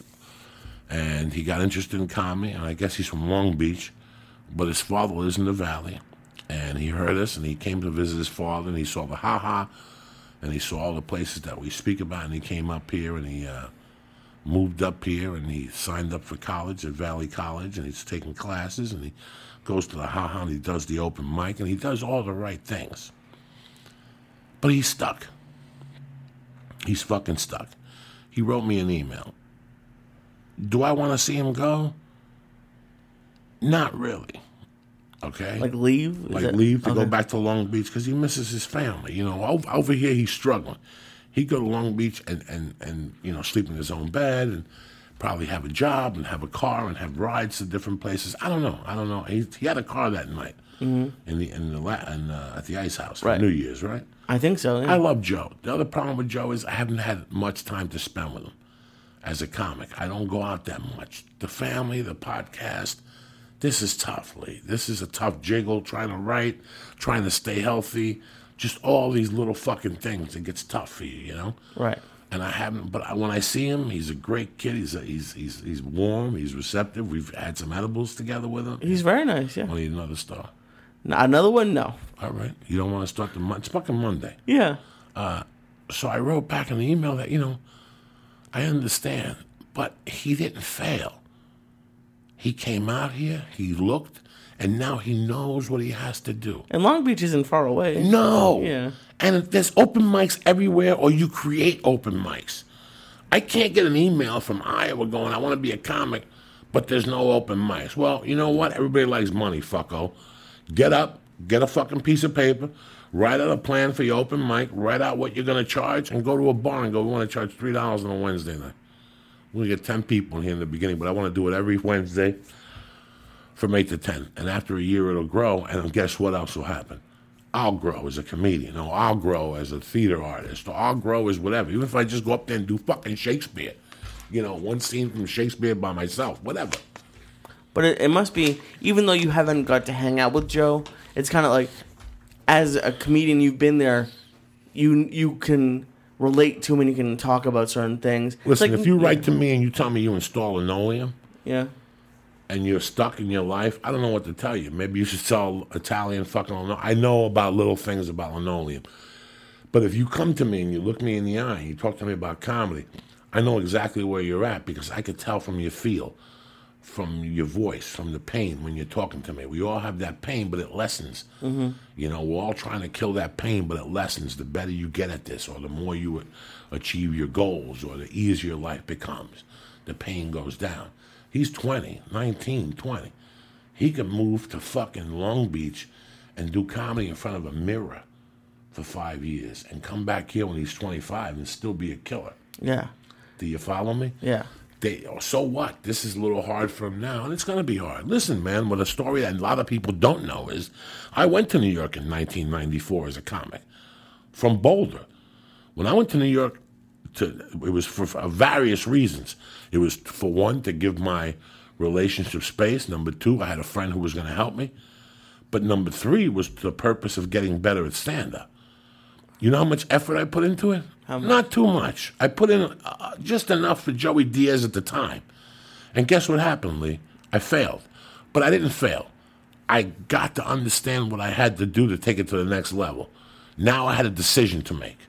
And he got interested in comedy. And I guess he's from Long Beach. But his father lives in the Valley, and he heard us, and he came to visit his father, and he saw the Ha-Ha, and he saw all the places that we speak about, and he came up here, and he moved up here, and he signed up for college at Valley College, and he's taking classes, and he goes to the Ha-Ha, and he does the open mic, and he does all the right things. But he's stuck. He's fucking stuck. He wrote me an email, Do I want to see him go? Not really. Okay? Like leave? Leave to go back to Long Beach because he misses his family. You know, over here he's struggling. He'd go to Long Beach and you know, sleep in his own bed and probably have a job and have a car and have rides to different places. I don't know. He had a car that night at the Ice House for New Year's, right? I think so. Yeah. I love Joe. The other problem with Joe is I haven't had much time to spend with him as a comic. I don't go out that much. The family, the podcast, this is tough, Lee. This is a tough jiggle, trying to write, trying to stay healthy, just all these little fucking things. It gets tough for you, you know? Right. And I haven't, but when I see him, he's a great kid. He's warm. He's receptive. We've had some edibles together with him. He's very nice, yeah. Want to eat another star? Another one? No. All right. You don't want to start the month? It's fucking Monday. Yeah. So I wrote back in the email that, you know, I understand, but he didn't fail. He came out here, he looked, and now he knows what he has to do. And Long Beach isn't far away. No. Yeah. And there's open mics everywhere, or you create open mics. I can't get an email from Iowa going, I want to be a comic, but there's no open mics. Well, you know what? Everybody likes money, fucko. Get up, get a fucking piece of paper, write out a plan for your open mic, write out what you're going to charge, and go to a bar and go, we want to charge $3 on a Wednesday night. We're going to get 10 people in here in the beginning, but I want to do it every Wednesday from 8 to 10. And after a year, it'll grow, and guess what else will happen? I'll grow as a comedian, or I'll grow as a theater artist, or I'll grow as whatever. Even if I just go up there and do fucking Shakespeare. You know, one scene from Shakespeare by myself, whatever. But it must be, even though you haven't got to hang out with Joe, it's kind of like, as a comedian, you've been there, you can relate to him and you can talk about certain things. Listen, if you write to me and you tell me you install linoleum, yeah, and you're stuck in your life, I don't know what to tell you. Maybe you should sell Italian fucking linoleum. I know about little things about linoleum. But if you come to me and you look me in the eye and you talk to me about comedy, I know exactly where you're at because I could tell from your feel, from your voice, from the pain when you're talking to me. We all have that pain, but it lessens. Mm-hmm. You know, we're all trying to kill that pain, but it lessens. The better you get at this, or the more you achieve your goals, or the easier life becomes, the pain goes down. He's 19, 20. He could move to fucking Long Beach and do comedy in front of a mirror for 5 years and come back here when he's 25 and still be a killer. Yeah. Do you follow me? Yeah. So what? This is a little hard for him now, and it's going to be hard. Listen, man, what a story that a lot of people don't know is I went to New York in 1994 as a comic from Boulder. When I went to New York, it was for various reasons. It was, for one, to give my relationship space. Number two, I had a friend who was going to help me. But number three was the purpose of getting better at stand-up. You know how much effort I put into it? Not too much. I put in just enough for Joey Diaz at the time. And guess what happened, Lee? I failed. But I didn't fail. I got to understand what I had to do to take it to the next level. Now I had a decision to make.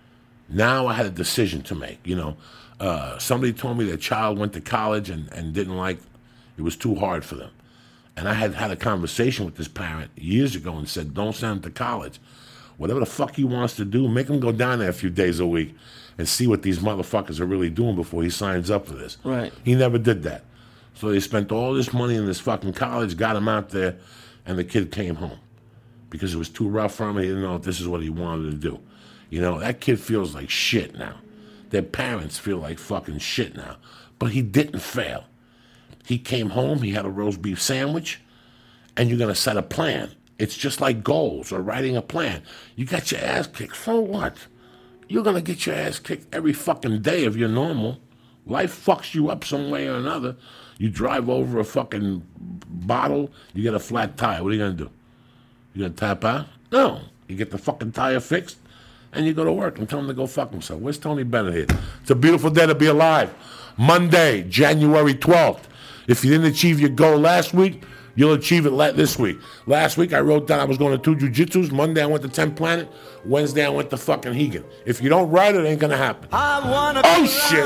You know, somebody told me their child went to college and didn't like, it was too hard for them. And I had a conversation with this parent years ago and said, don't send him to college. Whatever the fuck he wants to do, make him go down there a few days a week and see what these motherfuckers are really doing before he signs up for this. Right. He never did that. So they spent all this money in this fucking college, got him out there, and the kid came home. Because it was too rough for him, he didn't know if this is what he wanted to do. You know, that kid feels like shit now. Their parents feel like fucking shit now. But he didn't fail. He came home, he had a roast beef sandwich, and you're going to set a plan. It's just like goals or writing a plan. You got your ass kicked. So what? You're going to get your ass kicked every fucking day if you're normal. Life fucks you up some way or another. You drive over a fucking bottle, you get a flat tire. What are you going to do? You going to tap out? No. You get the fucking tire fixed, and you go to work and tell him to go fuck himself. Where's Tony Bennett here? It's a beautiful day to be alive. Monday, January 12th. If you didn't achieve your goal last week, you'll achieve it this week. Last week, I wrote down I was going to 2 jiu-jitsus. Monday, I went to 10 Planet. Wednesday, I went to fucking Hegan. If you don't write it, it ain't going to happen. Oh, shit.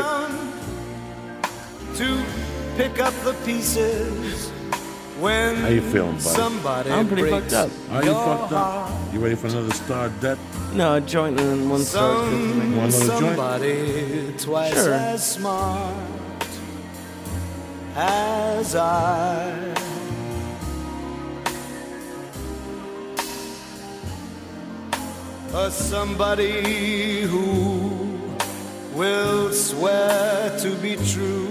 To pick up the pieces when how you feeling, buddy? I'm pretty fucked up. Are you fucked up? You ready for another star death? No, a joint and then one star. Want another joint? Somebody twice Sure. as smart. as I. Somebody who will swear to be true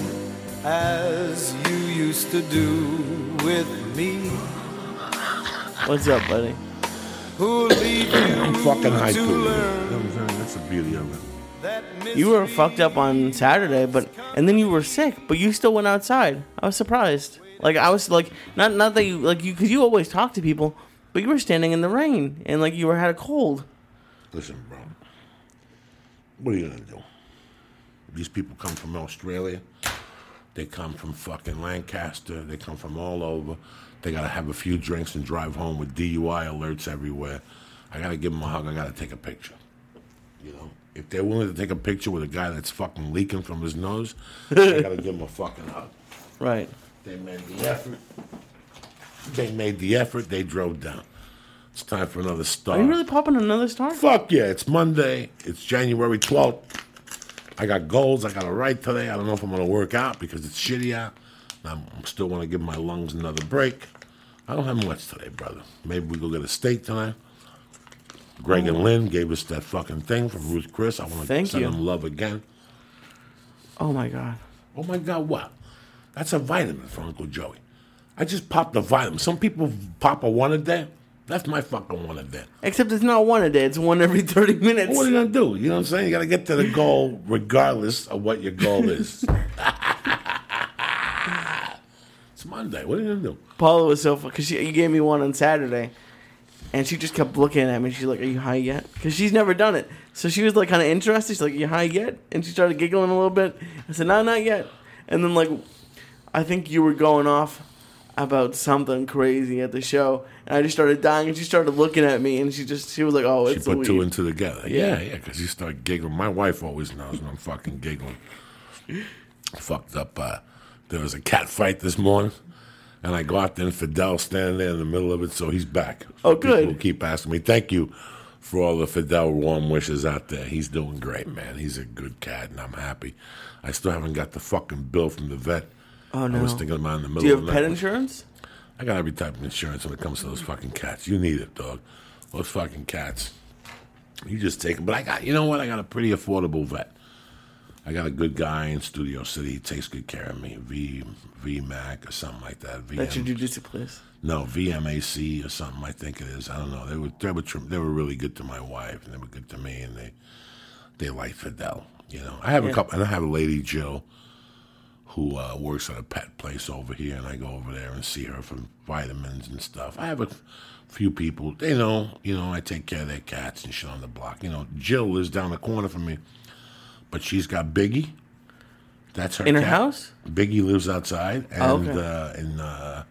as you used to do with me. What's up, buddy? Who'll leave you I'm fucking to hyped. learn That's the beauty of it. that You were fucked up on Saturday, and then you were sick, but you still went outside. I was surprised. Like, I was like, not that you, like, you, because you always talk to people, but you were standing in the rain, and like you had a cold. Listen, bro. What are you gonna do? These people come from Australia. They come from fucking Lancaster. They come from all over. They gotta have a few drinks and drive home with DUI alerts everywhere. I gotta give them a hug. I gotta take a picture. You know, if they're willing to take a picture with a guy that's fucking leaking from his nose, I gotta give them a fucking hug. Right. They made the effort. They drove down. It's time for another star. Are you really popping another star? Fuck yeah, it's Monday. It's January 12th. I got goals I got to write today. I don't know if I'm going to work out because it's shitty out. I still want to give my lungs another break. I don't have much today, brother. Maybe we go get a steak tonight. Greg and Lynn gave us that fucking thing from Ruth Chris. I want to Thank send you. them love again. Oh my God. Oh my God, what? That's a vitamin for Uncle Joey. I just popped a vitamin. Some people pop a one a day. That's my fucking one a day. Except it's not one a day, it's one every 30 minutes. What are you going to do? You know what I'm saying? You got to get to the goal regardless of what your goal is. It's Monday. What are you going to do? Paula was so fun, because you gave me one on Saturday, and she just kept looking at me. She's like, "Are you high yet?" Because she's never done it. So she was like kind of interested. She's like, "You high yet?" And she started giggling a little bit. I said, "No, not yet." And then like, I think you were going off about something crazy at the show, and I just started dying, and she started looking at me, and she was like, "Oh, She it's put weed." two and two together. Yeah. Yeah, because you start giggling. My wife always knows when I'm fucking giggling. Fucked up. There was a cat fight this morning, and I go out there and Fidel standing there in the middle of it, so he's back. Oh, good. People keep asking me. Thank you for all the Fidel warm wishes out there. He's doing great, man. He's a good cat, and I'm happy. I still haven't got the fucking bill from the vet. Oh no. I was thinking about it in the middle Do you of have the pet night. insurance? I got every type of insurance when it comes to those fucking cats. You need it, dog. Those fucking cats. You just take them. But you know what? I got a pretty affordable vet. I got a good guy in Studio City. He takes good care of me. VMAC or something like that. That's your jujitsu place. No, VMAC or something. I think it is. I don't know. They were really good to my wife, and they were good to me, and they like Fidel. You know, I have a couple, and I have a lady, Jill, who works at a pet place over here, and I go over there and see her for vitamins and stuff. I have a few people, they know, I take care of their cats and shit on the block. Jill lives down the corner from me, but she's got Biggie. That's her In her cat. house? Biggie lives outside, and okay.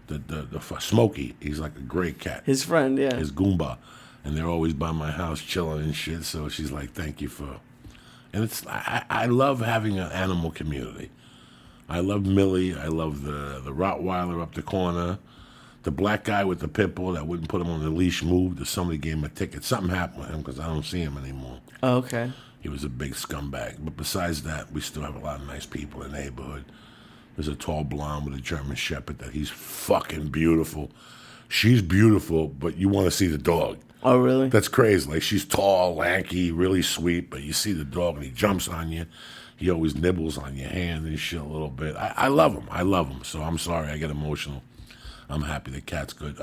the Smokey, he's like a gray cat. His friend, yeah. His Goomba, and they're always by my house chilling and shit. So she's like, "Thank you for," and I love having an animal community. I love Millie. I love the Rottweiler up the corner. The black guy with the pit bull that wouldn't put him on the leash moved. Or somebody gave him a ticket. Something happened with him because I don't see him anymore. Oh, okay. He was a big scumbag. But besides that, we still have a lot of nice people in the neighborhood. There's a tall blonde with a German Shepherd that he's fucking beautiful. She's beautiful, but you want to see the dog. Oh, really? That's crazy. Like, she's tall, lanky, really sweet, but you see the dog and he jumps on you. He always nibbles on your hand and shit a little bit. I love him. I love him. So I'm sorry I get emotional. I'm happy the cat's good.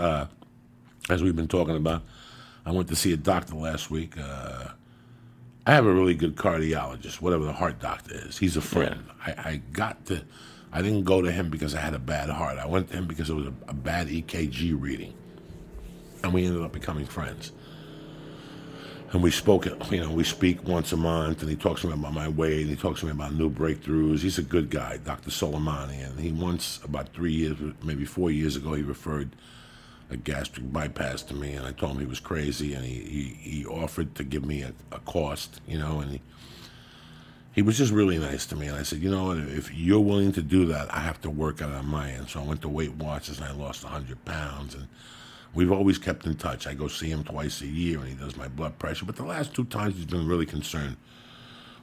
As we've been talking about, I went to see a doctor last week. I have a really good cardiologist, whatever the heart doctor is. He's a friend. I didn't go to him because I had a bad heart. I went to him because it was a bad EKG reading. And we ended up becoming friends. And we spoke, we speak once a month, and he talks to me about my weight, and he talks to me about new breakthroughs. He's a good guy, Dr. Soleimani, and he once, about 3 years, maybe 4 years ago, he referred a gastric bypass to me, and I told him he was crazy, and he offered to give me a cost, and he was just really nice to me. And I said, you know what, if you're willing to do that, I have to work out on my end. So I went to Weight Watchers, and I lost 100 pounds, and we've always kept in touch. I go see him twice a year, and he does my blood pressure. But the last 2 times, he's been really concerned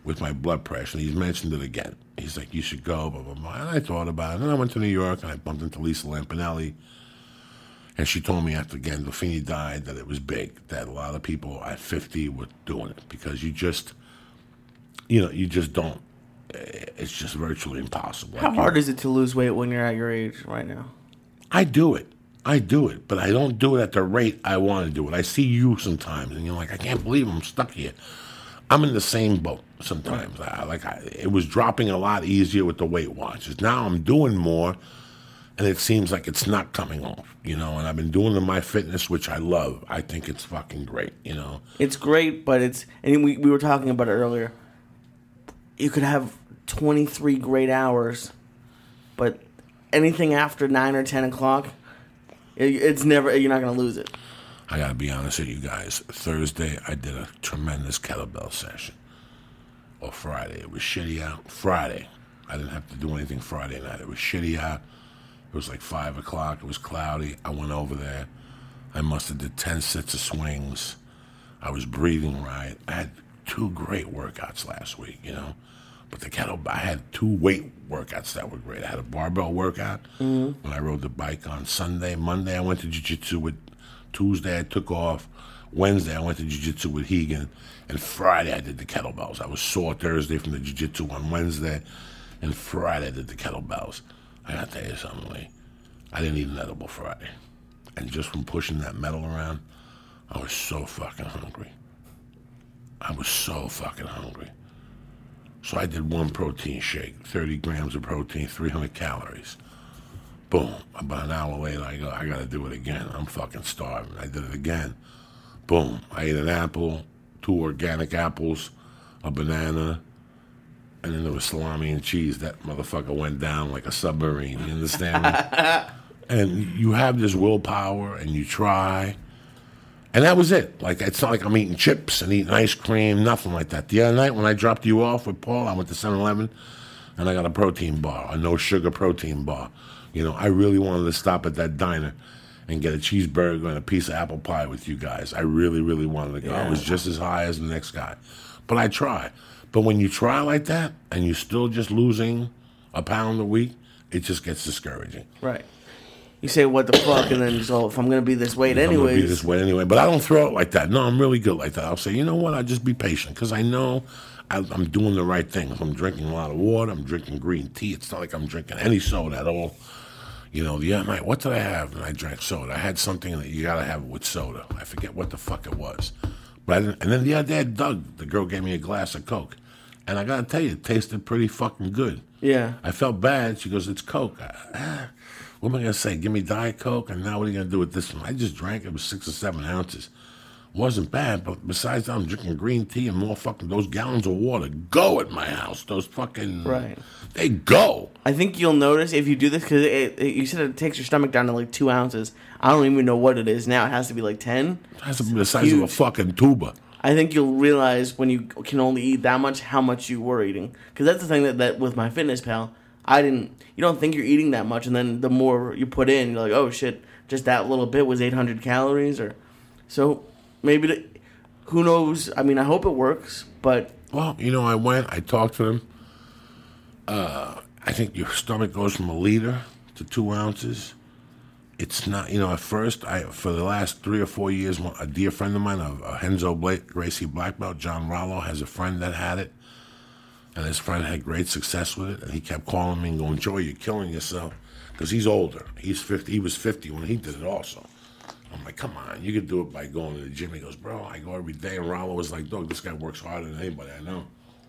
with my blood pressure, and he's mentioned it again. He's like, you should go, blah, blah, blah. And I thought about it. And I went to New York, and I bumped into Lisa Lampanelli, and she told me after Gandolfini died that it was big, that a lot of people at 50 were doing it, because you just don't, it's just virtually impossible. How hard is it to lose weight when you're at your age right now? I do it, but I don't do it at the rate I want to do it. I see you sometimes, and you're like, I can't believe I'm stuck here. I'm in the same boat sometimes. It was dropping a lot easier with the Weight Watchers. Now I'm doing more, and it seems like it's not coming off, and I've been doing the MyFitness, which I love. I think it's fucking great, It's great, but and we were talking about it earlier. You could have 23 great hours, but anything after 9 or 10 o'clock, it's never, you're not going to lose it. I got to be honest with you guys. Thursday, I did a tremendous kettlebell session. Or Friday. It was shitty out. Friday. I didn't have to do anything Friday night. It was shitty out. It was like 5 o'clock. It was cloudy. I went over there. I must have did 10 sets of swings. I was breathing right. I had 2 great workouts last week, But the kettlebell, I had 2 weight workouts that were great. I had a barbell workout when I rode the bike on Sunday. Monday, I went to jiu-jitsu with... Tuesday, I took off. Wednesday, I went to jiu-jitsu with Hegan. And Friday, I did the kettlebells. I was sore Thursday from the jiu-jitsu on Wednesday. And Friday, I did the kettlebells. I got to tell you something, Lee. I didn't eat an edible Friday. And just from pushing that metal around, I was so fucking hungry. So I did 1 protein shake, 30 grams of protein, 300 calories. Boom. About an hour later, I go, I got to do it again. I'm fucking starving. I did it again. Boom. I ate an apple, 2 organic apples, a banana, and then there was salami and cheese. That motherfucker went down like a submarine. You understand me? And you have this willpower, and you try. And that was it. Like, it's not like I'm eating chips and eating ice cream, nothing like that. The other night when I dropped you off with Paul, I went to 7-Eleven, and I got a protein bar, a no-sugar protein bar. I really wanted to stop at that diner and get a cheeseburger and a piece of apple pie with you guys. I really, really wanted to go. Yeah. I was just as high as the next guy. But I try. But when you try like that and you're still just losing a pound a week, it just gets discouraging. Right. You say, what the fuck, and then, so if I'm going to be this weight anyways. I'm going to be this weight anyway. But I don't throw it like that. No, I'm really good like that. I'll say, you know what, I'll just be patient because I know I'm doing the right thing. If I'm drinking a lot of water, I'm drinking green tea. It's not like I'm drinking any soda at all. The other night, what did I have? And I drank soda. I had something that you got to have with soda. I forget what the fuck it was. But I didn't. And then the other day, Doug, the girl gave me a glass of Coke. And I got to tell you, it tasted pretty fucking good. Yeah. I felt bad. She goes, it's Coke. What am I going to say? Give me Diet Coke? And now what are you going to do with this one? I just drank it. It was 6 or 7 ounces. Wasn't bad, but besides that, I'm drinking green tea and more fucking, those gallons of water go at my house. Those fucking, right. They go. I think you'll notice if you do this, because you said it takes your stomach down to like 2 ounces. I don't even know what it is now. It has to be like 10. It has to be the size of a fucking tuba. I think you'll realize when you can only eat that much, how much you were eating. Because that's the thing that with MyFitnessPal, you don't think you're eating that much, and then the more you put in, you're like, oh shit, just that little bit was 800 calories, so maybe, who knows? I mean, I hope it works, but... Well, I talked to them. I think your stomach goes from 1 liter to 2 ounces. It's not, at first, for the last 3 or 4 years, a dear friend of mine, a Henzo Gracie black belt, John Rollo, has a friend that had it. And his friend had great success with it. And he kept calling me and going, Joey, you're killing yourself. Because he's older. He's 50. He was 50 when he did it also. I'm like, come on, you could do it by going to the gym. He goes, bro, I go every day. And Rollo was like, dog, this guy works harder than anybody I know.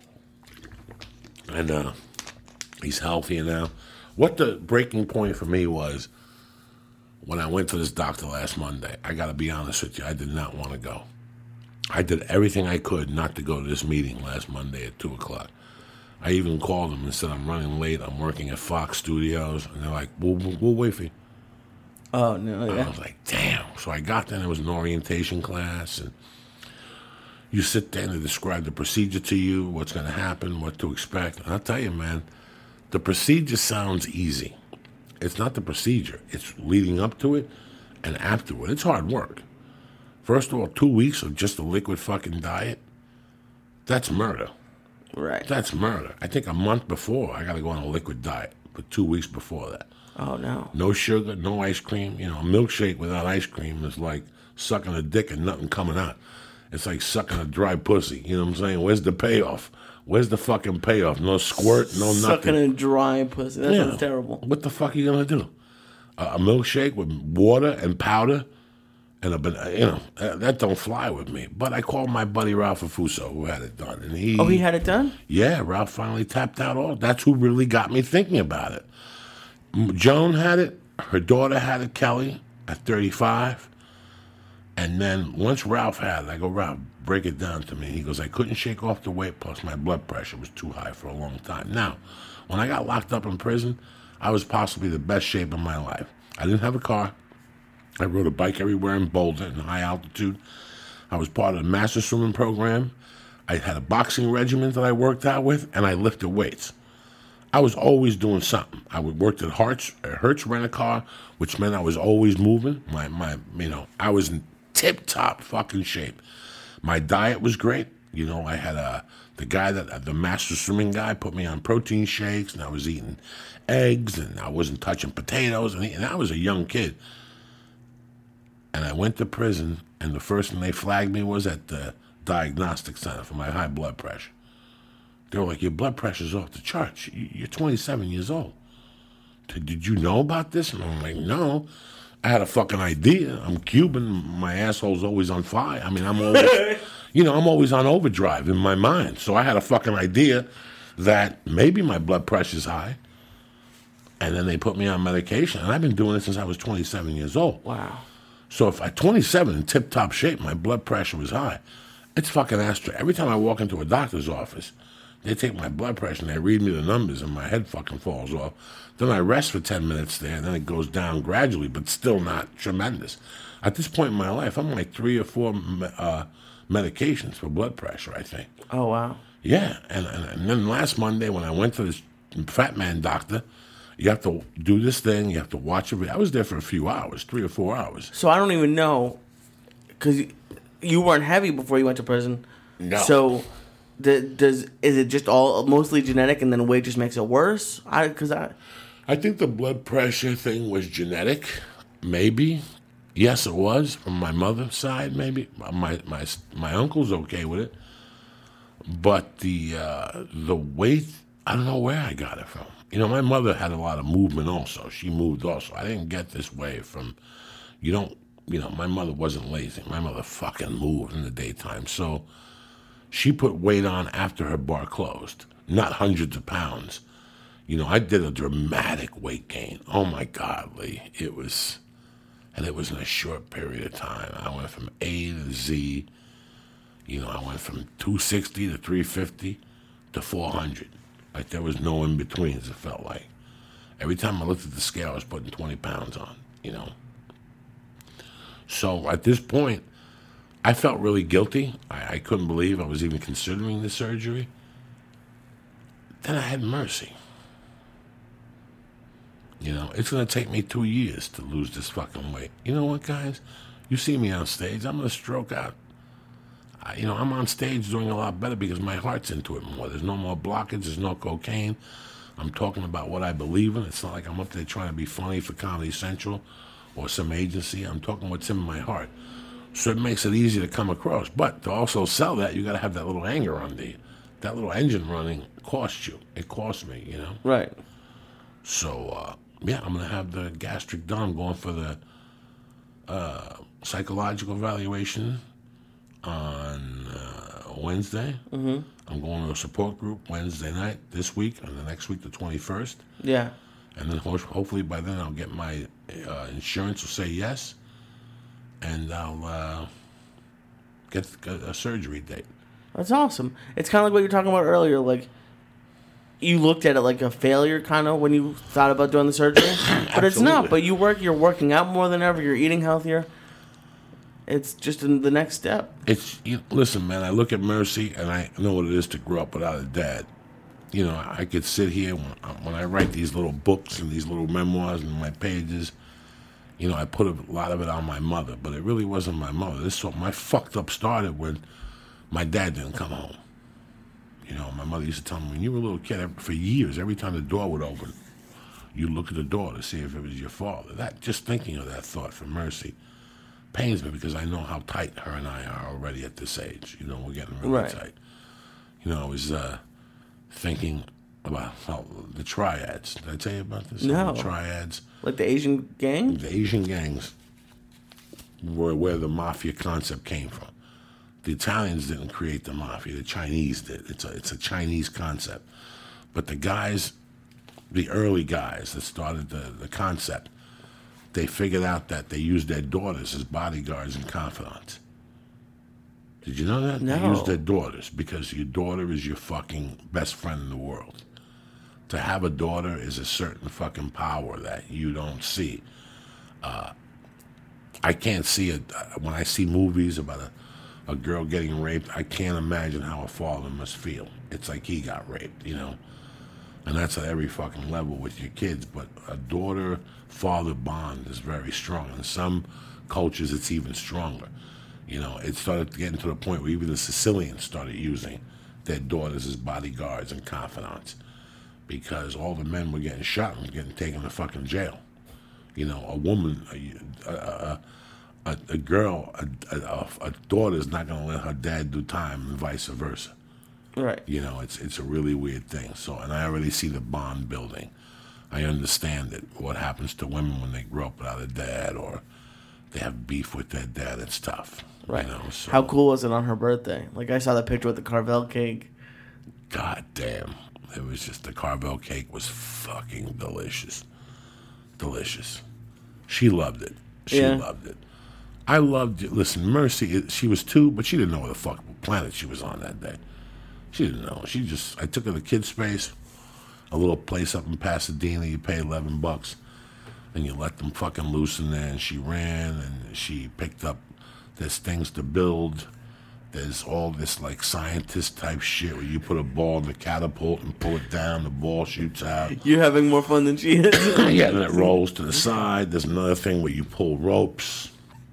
And he's healthier now. What the breaking point for me was, when I went to this doctor last Monday, I got to be honest with you, I did not want to go. I did everything I could not to go to this meeting last Monday at 2 o'clock. I even called them and said, I'm running late. I'm working at Fox Studios. And they're like, we'll wait for you. Oh, no, yeah. I was like, damn. So I got there, and there was an orientation class. And you sit there and they describe the procedure to you, what's going to happen, what to expect. And I'll tell you, man, the procedure sounds easy. It's not the procedure. It's leading up to it and afterward. It's hard work. First of all, 2 weeks of just a liquid fucking diet, that's murder. Right. That's murder. I think a month before, I got to go on a liquid diet, but 2 weeks before that. Oh, no. No sugar, no ice cream. You know, a milkshake without ice cream is like sucking a dick and nothing coming out. It's like sucking a dry pussy. You know what I'm saying? Where's the payoff? Where's the fucking payoff? No squirt, no nothing. Sucking a dry pussy. That sounds terrible. What the fuck are you going to do? A milkshake with water and powder? And that don't fly with me. But I called my buddy Ralph Afuso, who had it done, and he had it done? Yeah, Ralph finally tapped out all. That's who really got me thinking about it. Joan had it. Her daughter had it, Kelly, at 35. And then once Ralph had it, I go, Ralph, break it down to me. He goes, I couldn't shake off the weight, plus my blood pressure was too high for a long time. Now, when I got locked up in prison, I was possibly the best shape of my life. I didn't have a car. I rode a bike everywhere in Boulder in high altitude. I was part of the master swimming program. I had a boxing regiment that I worked out with, and I lifted weights. I was always doing something. I worked at Hertz Rent-A-Car, which meant I was always moving. I was in tip-top fucking shape. My diet was great. You know, I had the master swimming guy put me on protein shakes, and I was eating eggs, and I wasn't touching potatoes, and I was a young kid. And I went to prison, and the first thing they flagged me was at the diagnostic center for my high blood pressure. They were like, your blood pressure's off the charts. You're 27 years old. Did you know about this? And I'm like, no. I had a fucking idea. I'm Cuban. My asshole's always on fire. I mean, I'm always on overdrive in my mind. So I had a fucking idea that maybe my blood pressure's high. And then they put me on medication. And I've been doing it since I was 27 years old. Wow. So if at 27 in tip-top shape, my blood pressure was high, it's fucking astronomical. Every time I walk into a doctor's office, they take my blood pressure and they read me the numbers and my head fucking falls off. Then I rest for 10 minutes there, and then it goes down gradually, but still not tremendous. At this point in my life, I'm like 3 or 4 medications for blood pressure, I think. Oh, wow. Yeah, and then last Monday when I went to this fat man doctor, you have to do this thing. You have to watch it. I was there for a few hours, 3 or 4 hours. So I don't even know, because you weren't heavy before you went to prison. No. So is it just all mostly genetic, and then weight just makes it worse? I think the blood pressure thing was genetic, maybe. Yes, it was from my mother's side. Maybe my uncle's okay with it, but the weight, I don't know where I got it from. You know, my mother had a lot of movement also. She moved also. I didn't get this way from, my mother wasn't lazy. My mother fucking moved in the daytime. So she put weight on after her bar closed, not hundreds of pounds. You know, I did a dramatic weight gain. Oh, my God, Lee. It was in a short period of time. I went from A to Z. You know, I went from 260 to 350 to 400. Like, there was no in-betweens, it felt like. Every time I looked at the scale, I was putting 20 pounds on, you know. So at this point, I felt really guilty. I couldn't believe I was even considering the surgery. Then I had Mercy. You know, it's going to take me 2 years to lose this fucking weight. You know what, guys? You see me on stage, I'm going to stroke out. I'm on stage doing a lot better because my heart's into it more. There's no more blockage. There's no cocaine. I'm talking about what I believe in. It's not like I'm up there trying to be funny for Comedy Central or some agency. I'm talking what's in my heart. So it makes it easy to come across. But to also sell that, you got to have that little anger under you. That little engine running costs you. It costs me, you know? Right. So, I'm going to have the gastric done. I'm going for the psychological evaluation on Wednesday. Mm-hmm. I'm going to a support group Wednesday night this week, and the next week, the 21st. Yeah. And then hopefully by then I'll get my insurance will say yes, and I'll get a surgery date. That's awesome. It's kind of like what you were talking about earlier. Like, you looked at it like a failure, kind of, when you thought about doing the surgery. But it's not. But you're working out more than ever. You're eating healthier. It's just the next step. Listen, man, I look at Mercy, and I know what it is to grow up without a dad. You know, I could sit here, when I write these little books and these little memoirs and my pages, you know, I put a lot of it on my mother, but it really wasn't my mother. My fucked up started when my dad didn't come home. You know, my mother used to tell me, when you were a little kid, for years, every time the door would open, you look at the door to see if it was your father. That, just thinking of that thought for Mercy pains me, because I know how tight her and I are already at this age. You know, we're getting really tight. You know, I was thinking about the triads. Did I tell you about this? No. The triads. Like the Asian gang? The Asian gangs were where the mafia concept came from. The Italians didn't create the mafia. The Chinese did. It's a Chinese concept. But the guys, the early guys that started the concept, they figured out that they used their daughters as bodyguards and confidants. Did you know that? No. They used their daughters because your daughter is your fucking best friend in the world. To have a daughter is a certain fucking power that you don't see. I can't see it. When I see movies about a girl getting raped, I can't imagine how a father must feel. It's like he got raped, you know? And that's at every fucking level with your kids. But a daughter-father bond is very strong. In some cultures, it's even stronger. You know, it started getting to the point where even the Sicilians started using their daughters as bodyguards and confidants, because all the men were getting shot and getting taken to fucking jail. You know, a woman, a girl, a daughter's not going to let her dad do time, and vice versa. Right. You know, it's a really weird thing. So, and I already see the bond building. I understand it. What happens to women when they grow up without a dad, or they have beef with their dad? It's tough. Right. You know, so, how cool was it on her birthday? Like, I saw the picture with the Carvel cake. God damn. It was just, the Carvel cake was fucking delicious. Delicious. She loved it. She loved it. I loved it. Listen, Mercy, she was 2, but she didn't know where the fuck planet she was on that day. She didn't know. I took her to Kid Space, a little place up in Pasadena. You pay $11, and you let them fucking loose in there. And she ran, and she picked up, there's things to build. There's all this like scientist type shit where you put a ball in the catapult and pull it down, the ball shoots out. You're having more fun than she is. Yeah, and it rolls to the side. There's another thing where you pull ropes.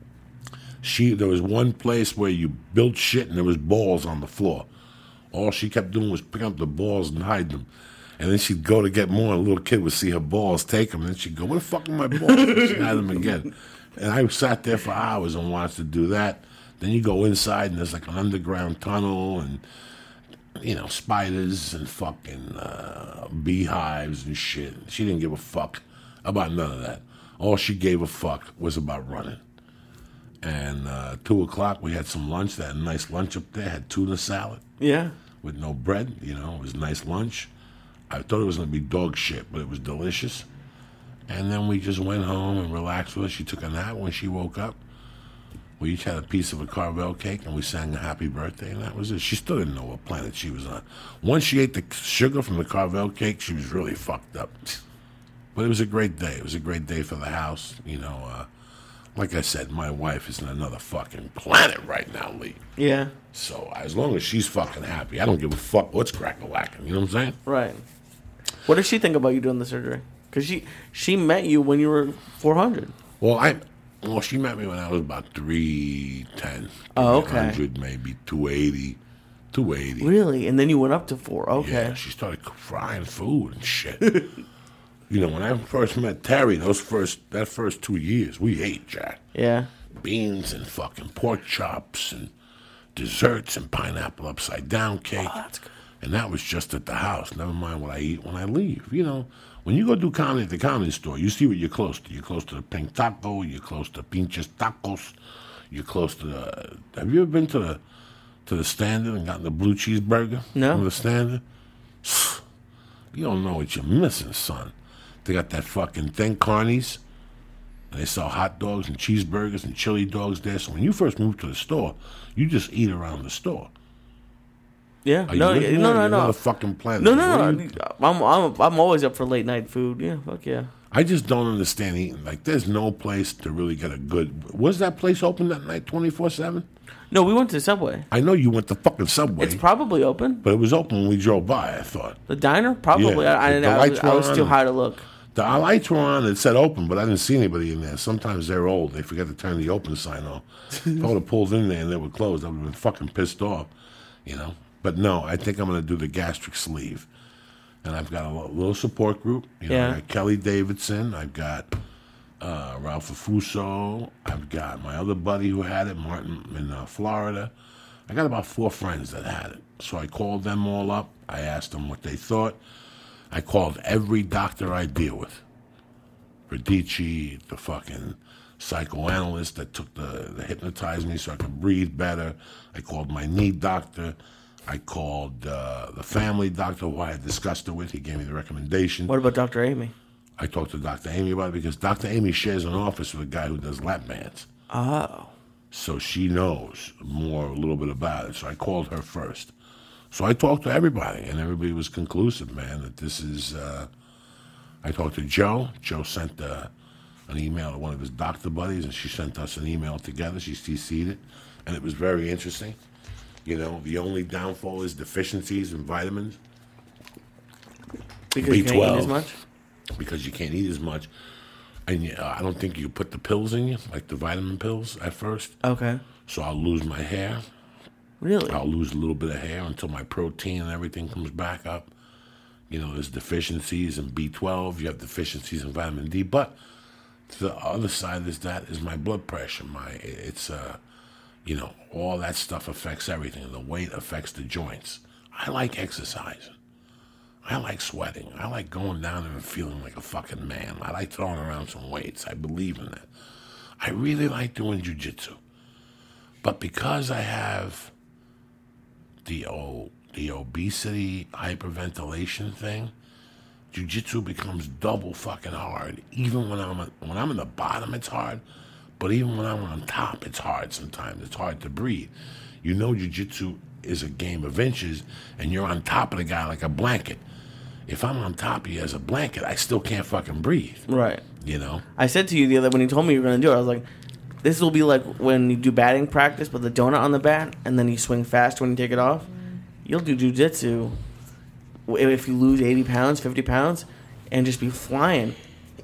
There was one place where you built shit and there was balls on the floor. All she kept doing was picking up the balls and hide them. And then she'd go to get more, and a little kid would see her balls, take them, and then she'd go, "Where the fuck are my balls?" And she'd hide them again. And I sat there for hours and watched her do that. Then you go inside, and there's like an underground tunnel, and, you know, spiders and fucking beehives and shit. She didn't give a fuck about none of that. All she gave a fuck was about running. And 2 o'clock, we had some lunch. They had a nice lunch up there. Had tuna salad. Yeah. With no bread, you know. It was a nice lunch. I thought it was going to be dog shit, but it was delicious. And then we just went home and relaxed with her. She took a nap when she woke up. We each had a piece of a Carvel cake, and we sang a happy birthday, and that was it. She still didn't know what planet she was on. Once she ate the sugar from the Carvel cake, she was really fucked up. But it was a great day. It was a great day for the house. You know, like I said, my wife is in another fucking planet right now, Lee. Yeah. So as long as she's fucking happy, I don't give a fuck what's crack-a-lacking. You know what I'm saying? Right. What does she think about you doing the surgery? Because she met you when you were 400. Well, she met me when I was about 310. Oh, okay. 300, maybe 280. 280. Really? And then you went up to 4. Okay. Yeah, she started frying food and shit. You know, when I first met Terry, that first 2 years, we ate, Jack. Yeah. Beans and fucking pork chops and desserts and pineapple upside down cake. Oh, that's good. And that was just at the house. Never mind what I eat when I leave. You know, when you go do comedy at the Comedy Store, you see what you're close to. You're close to the Pink Taco. You're close to Pinches Tacos. You're close to the... Have you ever been to the Standard and gotten the blue cheeseburger? No. From the Standard? You don't know what you're missing, son. They got that fucking thing, Carney's. And they sell hot dogs and cheeseburgers and chili dogs there. So when you first move to the store, you just eat around the store. Yeah. Are you No. living there? No. You're No. another fucking planet. No. I'm always up for late night food. Yeah. Fuck yeah. I just don't understand eating. Like, there's no place to really get a good... Was that place open that night 24/7? No, we went to Subway. I know you went to fucking Subway. It's probably open. But it was open when we drove by, I thought. The diner? Probably. Yeah. I was too high to look. The lights were on. It said open, but I didn't see anybody in there. Sometimes they're old. They forget to turn the open sign on. If I would have pulled in there and they were closed, I would have been fucking pissed off, you know? But no, I think I'm going to do the gastric sleeve. And I've got a little support group. You know, Yeah. I got Kelly Davidson. I've got Ralph Afuso. I've got my other buddy who had it, Martin, in Florida. I got about 4 friends that had it. So I called them all up. I asked them what they thought. I called every doctor I deal with. Radici, the fucking psychoanalyst that took the hypnotized me so I could breathe better. I called my knee doctor. I called the family doctor who I had discussed it with. He gave me the recommendation. What about Dr. Amy? I talked to Dr. Amy about it because Dr. Amy shares an office with a guy who does lap bands. Oh. So she knows a little bit about it. So I called her first. So I talked to everybody, and everybody was conclusive, man, that this is... I talked to Joe. Joe sent an email to one of his doctor buddies, and she sent us an email together. She CC'd it, and it was very interesting. You know, the only downfall is deficiencies in vitamins. Because you can't eat as B12. much? Because you can't eat as much. And I don't think you put the pills in you, like the vitamin pills at first. Okay. So I'll lose my hair. Really? I'll lose a little bit of hair until my protein and everything comes back up. You know, there's deficiencies in B12. You have deficiencies in vitamin D. But the other side is that is my blood pressure. You know, all that stuff affects everything. The weight affects the joints. I like exercising. I like sweating. I like going down there and feeling like a fucking man. I like throwing around some weights. I believe in that. I really like doing jiu-jitsu. But because I have the obesity, hyperventilation thing, jiu-jitsu becomes double fucking hard. Even when I'm in the bottom, it's hard. But even when I'm on top, it's hard sometimes. It's hard to breathe. You know jiu-jitsu is a game of inches, and you're on top of the guy like a blanket. If I'm on top of you as a blanket, I still can't fucking breathe. Right. You know? I said to you the other when you told me you were going to do it, I was like, this will be like when you do batting practice with the donut on the bat, and then you swing fast when you take it off. You'll do jiu-jitsu if you lose 80 pounds, 50 pounds, and just be flying.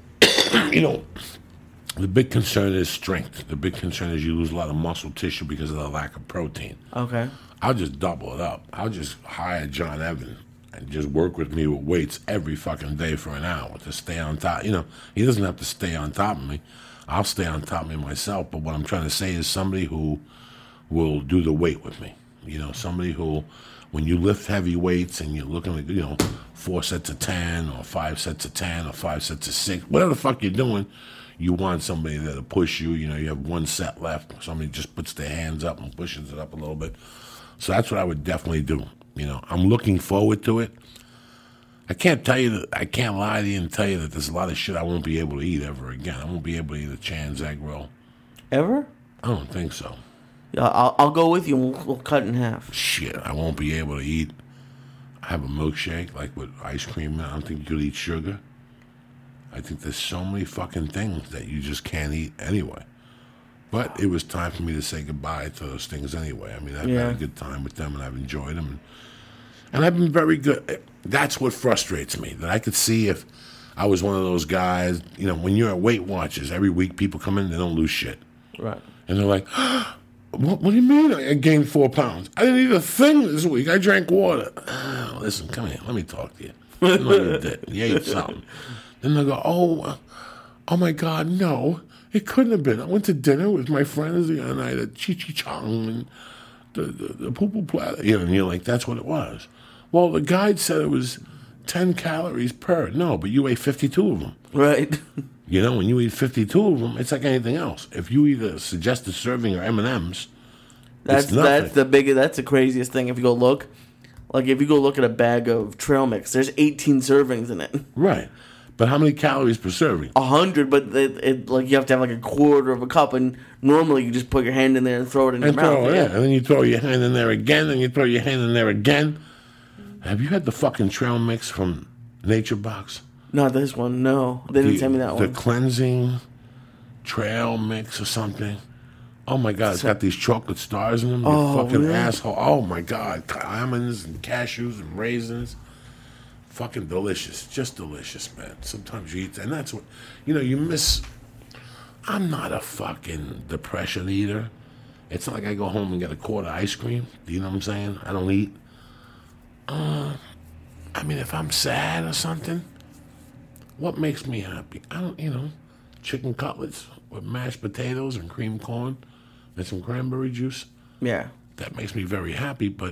You know, the big concern is strength. The big concern is you lose a lot of muscle tissue because of the lack of protein. Okay. I'll just double it up. I'll just hire John Evans and just work with me with weights every fucking day for an hour to stay on top. You know, he doesn't have to stay on top of me. I'll stay on top of me myself. But what I'm trying to say is somebody who will do the weight with me. You know, somebody who, when you lift heavy weights and you're looking at, 4 sets of 10 or 5 sets of 10 or 5 sets of 6, whatever the fuck you're doing, you want somebody that'll push you. You know, you have 1 set left. Somebody just puts their hands up and pushes it up a little bit. So that's what I would definitely do. You know, I'm looking forward to it. I can't lie to you and tell you that there's a lot of shit I won't be able to eat ever again. I won't be able to eat a Chan's egg roll. Ever? I don't think so. Yeah, I'll go with you and we'll cut in half. Shit, I won't be able to eat. Have a milkshake, like with ice cream in it. I don't think you could eat sugar. I think there's so many fucking things that you just can't eat anyway. But it was time for me to say goodbye to those things anyway. I mean, I've had a good time with them and I've enjoyed them. And I've been very good. That's what frustrates me, that I could see if I was one of those guys, when you're at Weight Watchers, every week people come in, they don't lose shit. Right. And they're like, what do you mean I gained 4 pounds? I didn't eat a thing this week. I drank water. Listen, come here. Let me talk to you. No, you didn't. You ate something. Then they go, oh my God, no. It couldn't have been. I went to dinner with my friends the other night at Chi-Chi-Chong and the poo-poo platter. And you're like, that's what it was. Well, the guide said it was 10 calories per. No, but you ate 52 of them. Right. When you eat 52 of them, it's like anything else. If you eat a suggested serving of M&Ms, that's the craziest thing. If you go look, at a bag of trail mix, there's 18 servings in it. Right. But how many calories per serving? 100, but you have to have like a quarter of a cup, and normally you just put your hand in there and throw it in your mouth. Yeah, and then you throw your hand in there again, and you throw your hand in there again. Have you had the fucking trail mix from Nature Box? Not this one, no. They didn't tell me that one. The cleansing trail mix or something. Oh my God, it's got these chocolate stars in them. You fucking really? Asshole. Oh my God, almonds and cashews and raisins. Fucking delicious. Just delicious, man. Sometimes you eat, and that's what, you miss. I'm not a fucking depression eater. It's not like I go home and get a quart of ice cream. Do you know what I'm saying? I don't eat. I mean, if I'm sad or something, what makes me happy? I don't, chicken cutlets with mashed potatoes and cream corn and some cranberry juice. Yeah. That makes me very happy, but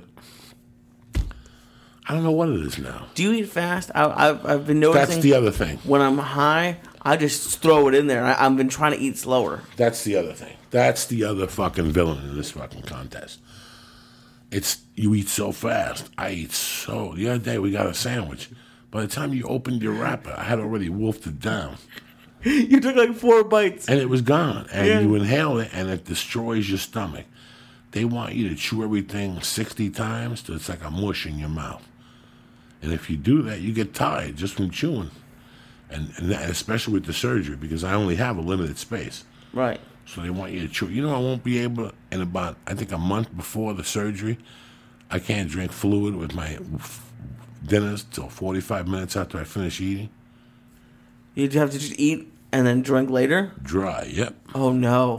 I don't know what it is now. Do you eat fast? I've been noticing. That's the other thing. When I'm high, I just throw it in there. I've been trying to eat slower. That's the other thing. That's the other fucking villain in this fucking contest. It's you eat so fast. I eat so. The other day we got a sandwich. By the time you opened your wrapper, I had already wolfed it down. You took like 4 bites. And it was gone. And Yeah. you inhale it, and it destroys your stomach. They want you to chew everything 60 times till it's like a mush in your mouth. And if you do that, you get tired just from chewing. And that, especially with the surgery, because I only have a limited space. Right. So they want you to chew. I won't be able to, in about, I think a month before the surgery, I can't drink fluid with my dinners till 45 minutes after I finish eating. You'd have to just eat and then drink later? Dry, yep. Oh, no.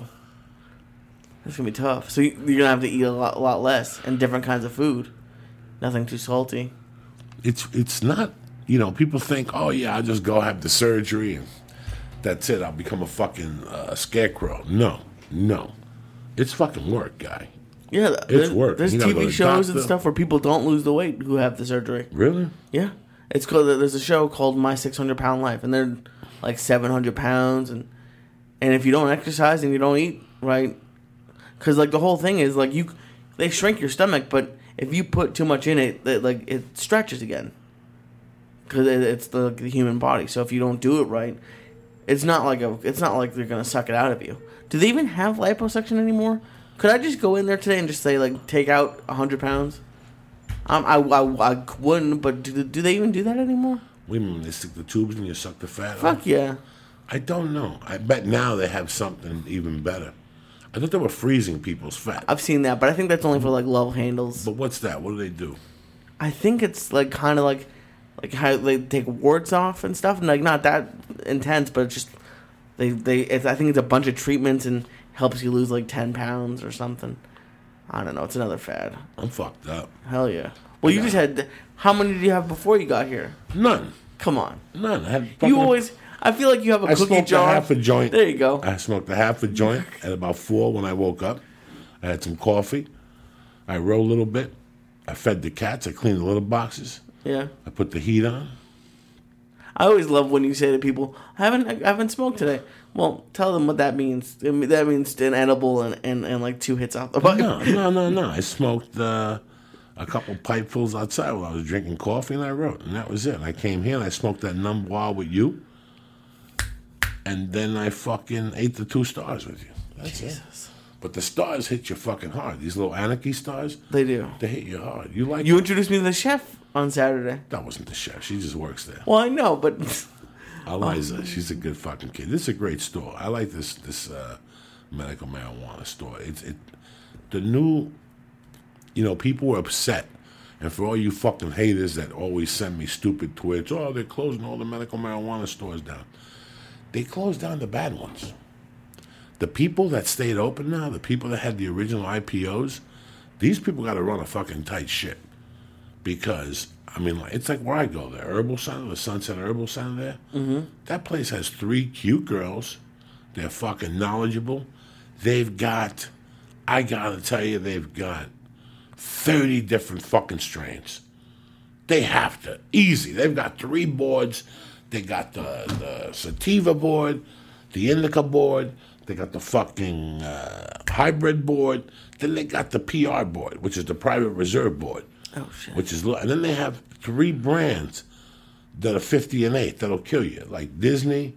That's going to be tough. So you're going to have to eat a lot less and different kinds of food. Nothing too salty. It's not, people think, oh, yeah, I'll just go have the surgery and that's it. I'll become a fucking scarecrow. No. It's fucking work, guy. Yeah, It's work. There's You gotta go TV to shows and doctor. stuff where people don't lose the weight who have the surgery. Really? Yeah. It's called. There's a show called My 600 Pound Life, and they're like 700 pounds, and if you don't exercise and you don't eat right, because like the whole thing is like they shrink your stomach, but if you put too much in it, it stretches again, because it's the human body. So if you don't do it right, it's not like they're gonna suck it out of you. Do they even have liposuction anymore? Could I just go in there today and just say like take out 100 pounds? I wouldn't, but do they even do that anymore? Wait a minute, they stick the tubes and you suck the fat out? Fuck yeah. I don't know. I bet now they have something even better. I thought they were freezing people's fat. I've seen that, but I think that's only for like love handles. But what's that? What do they do? I think it's like kind of like how they take warts off and stuff, and like not that intense, but it's just I think it's a bunch of treatments and helps you lose like 10 pounds or something. I don't know. It's another fad. I'm fucked up. Hell yeah. Well, you just had. How many did you have before you got here? None. Come on. None. I had You always. I feel like you have a I cookie smoked jar. a half a joint. There you go. I smoked a half a joint at about 4 when I woke up. I had some coffee. I rolled a little bit. I fed the cats. I cleaned the litter boxes. Yeah. I put the heat on. I always love when you say to people, I haven't smoked today. Well, tell them what that means. That means an edible and like 2 hits off the pipe. No. I smoked a couple pipefuls outside while I was drinking coffee, and I wrote, and that was it. And I came here and I smoked that numb wall with you, and then I fucking ate the 2 stars with you. That's it. But the stars hit you fucking hard. These little anarchy stars, They do. they hit you hard. You like You introduced me to the chef on Saturday. That wasn't the chef. She just works there. Well, I know, but Eliza, she's a good fucking kid. This is a great store. I like this medical marijuana store. The new, people were upset. And for all you fucking haters that always send me stupid tweets, oh, they're closing all the medical marijuana stores down. They closed down the bad ones. The people that stayed open now, the people that had the original IPOs, these people got to run a fucking tight ship. Because, it's like where I go, the Herbal Center, the Sunset Herbal Center there. Mm-hmm. That place has 3 cute girls. They're fucking knowledgeable. I gotta tell you, they've got 30 different fucking strains. They have to. Easy. They've got 3 boards. They got the sativa board, the indica board. They got the fucking hybrid board. Then they got the PR board, which is the private reserve board. oh shit. Which is, and then they have 3 brands that are 50 and 8 that'll kill you, like Disney.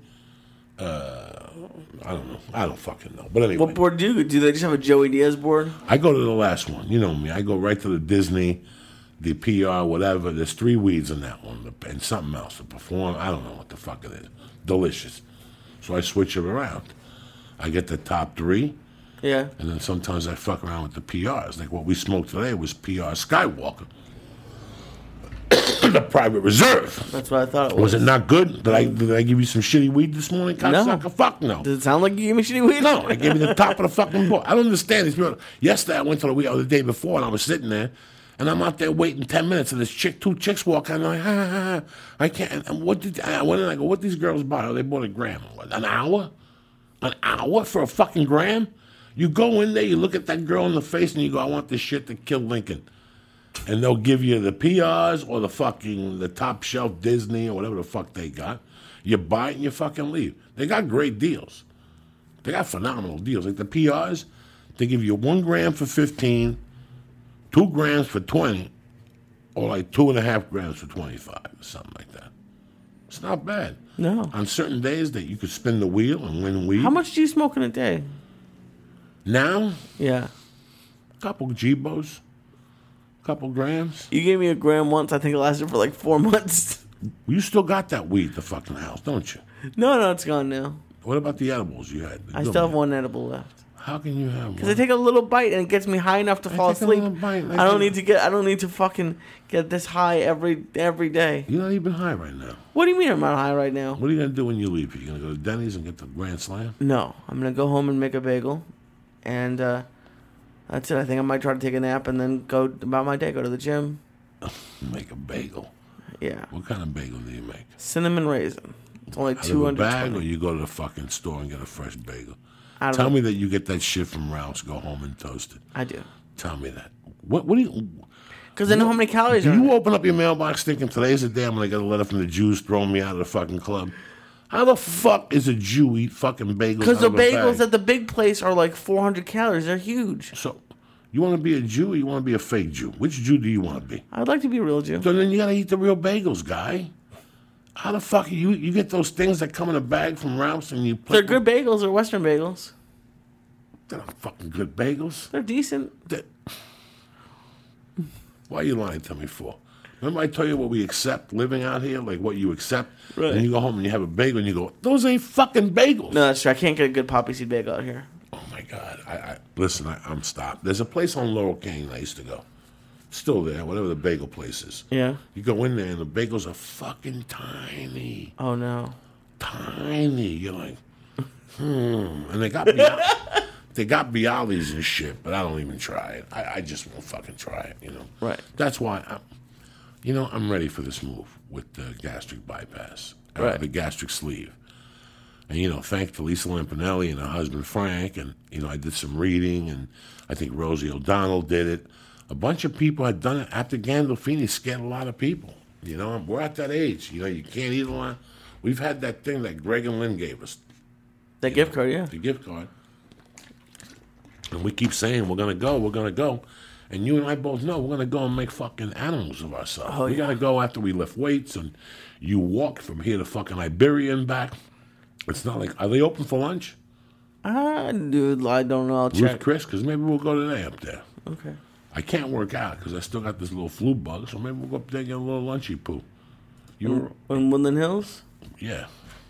I don't know. I don't fucking know. But anyway, What board do you? Do they just have a Joey Diaz board? I go to the last one. You know me. I go right to the Disney, the PR, whatever. There's 3 weeds in that one, and something else to perform. I don't know what the fuck it is. Delicious. So I switch it around. I get the top 3. Yeah. And then sometimes I fuck around with the PRs. Like what we smoked today was PR Skywalker. The private reserve. That's what I thought it was. Was it not good? Did I give you some shitty weed this morning? Cocksucker? Fuck no. Does it sound like you gave me shitty weed? No, I gave you the top of the fucking board. I don't understand these people. Yesterday I went to the weed, or the day before, and I was sitting there, And I'm out there waiting 10 minutes, and two chicks walk out, and I'm like, I can't. And I went in, I go, what these girls buy? Oh, they bought a gram. What, an hour? An hour for a fucking gram? You go in there, you look at that girl in the face, and you go, I want this shit to kill Lincoln. And they'll give you the PRs or the top shelf Disney or whatever the fuck they got. You buy it and you fucking leave. They got great deals. They got phenomenal deals. Like the PRs, they give you 1 gram for 15, 2 grams for 20, or like 2.5 grams for 25, or something like that. It's not bad. No. On certain days that you could spin the wheel and win weed. How much do you smoke in a day? Now, Yeah. a couple G-Bos, a couple grams. You gave me a gram once. I think it lasted for like 4 months. You still got that weed at the fucking house, don't you? No, it's gone now. What about the edibles you had? I still have one edible left. How can you have one? Because I take a little bite and it gets me high enough to fall take a asleep. little bite, I don't need to fucking get this high every day. You're not even high right now. What do you mean I'm not high right now? What are you going to do when you leave? Are you going to go to Denny's and get the Grand Slam? No, I'm gonna go home and make a bagel, and that's it. I think I might try to take a nap and then go about my day. Go to the gym. Make a bagel. Yeah, What kind of bagel do you make? cinnamon raisin. It's only Out of a bag, or 220. you go to the fucking store and get a fresh bagel? Out of Tell a- me that you get that shit from Ralph's, go home and toast it. I do. Tell me that. What do you... Because I know how many calories Do are in you it. open up your mailbox thinking today's the day I'm going to get a letter from the Jews throwing me out of the fucking club? How the fuck is a Jew eat fucking bagels Because out the of a bag? bagels at the big place are like 400 calories. They're huge. So, you want to be a Jew or you want to be a fake Jew? Which Jew do you want to be? I'd like to be a real Jew. So then you got to eat the real bagels, guy. How the fuck you get those things that come in a bag from Ralph's and you put They're good bagels. They're Western bagels. They're not fucking good bagels. They're decent. Why are you lying to me for? Remember I told you what we accept living out here, like what you accept? Right. And you go home and you have a bagel and you go, those ain't fucking bagels. No, that's true. I can't get a good poppy seed bagel out here. Oh my God. Listen, I'm stopped. There's a place on Laurel Canyon I used to go. Still there, whatever the bagel place is. Yeah. You go in there and the bagels are fucking tiny. Oh no. Tiny. You're like, And they got Bialys and shit, but I don't even try it. I just won't fucking try it, you know. Right. That's why I'm ready for this move with the gastric bypass, Right. the gastric sleeve. And, thanks to Lisa Lampanelli and her husband Frank, and, I did some reading, and I think Rosie O'Donnell did it. A bunch of people had done it after Gandolfini scared a lot of people. We're at that age. You can't eat a lot. We've had that thing that Greg and Lynn gave us, That gift card, yeah. the gift card. And we keep saying, we're going to go. And you and I both know we're going to go and make fucking animals of ourselves. Oh, we yeah. got to go after we lift weights, and you walk from here to fucking Iberia and back. It's not like, are they open for lunch? Dude, I don't know. I'll Ruth check. Chris? Because maybe we'll go today up there. Okay. I can't work out because I still got this little flu bug, so maybe we'll go up there and get a little lunchy poo. In Woodland Hills? Yeah.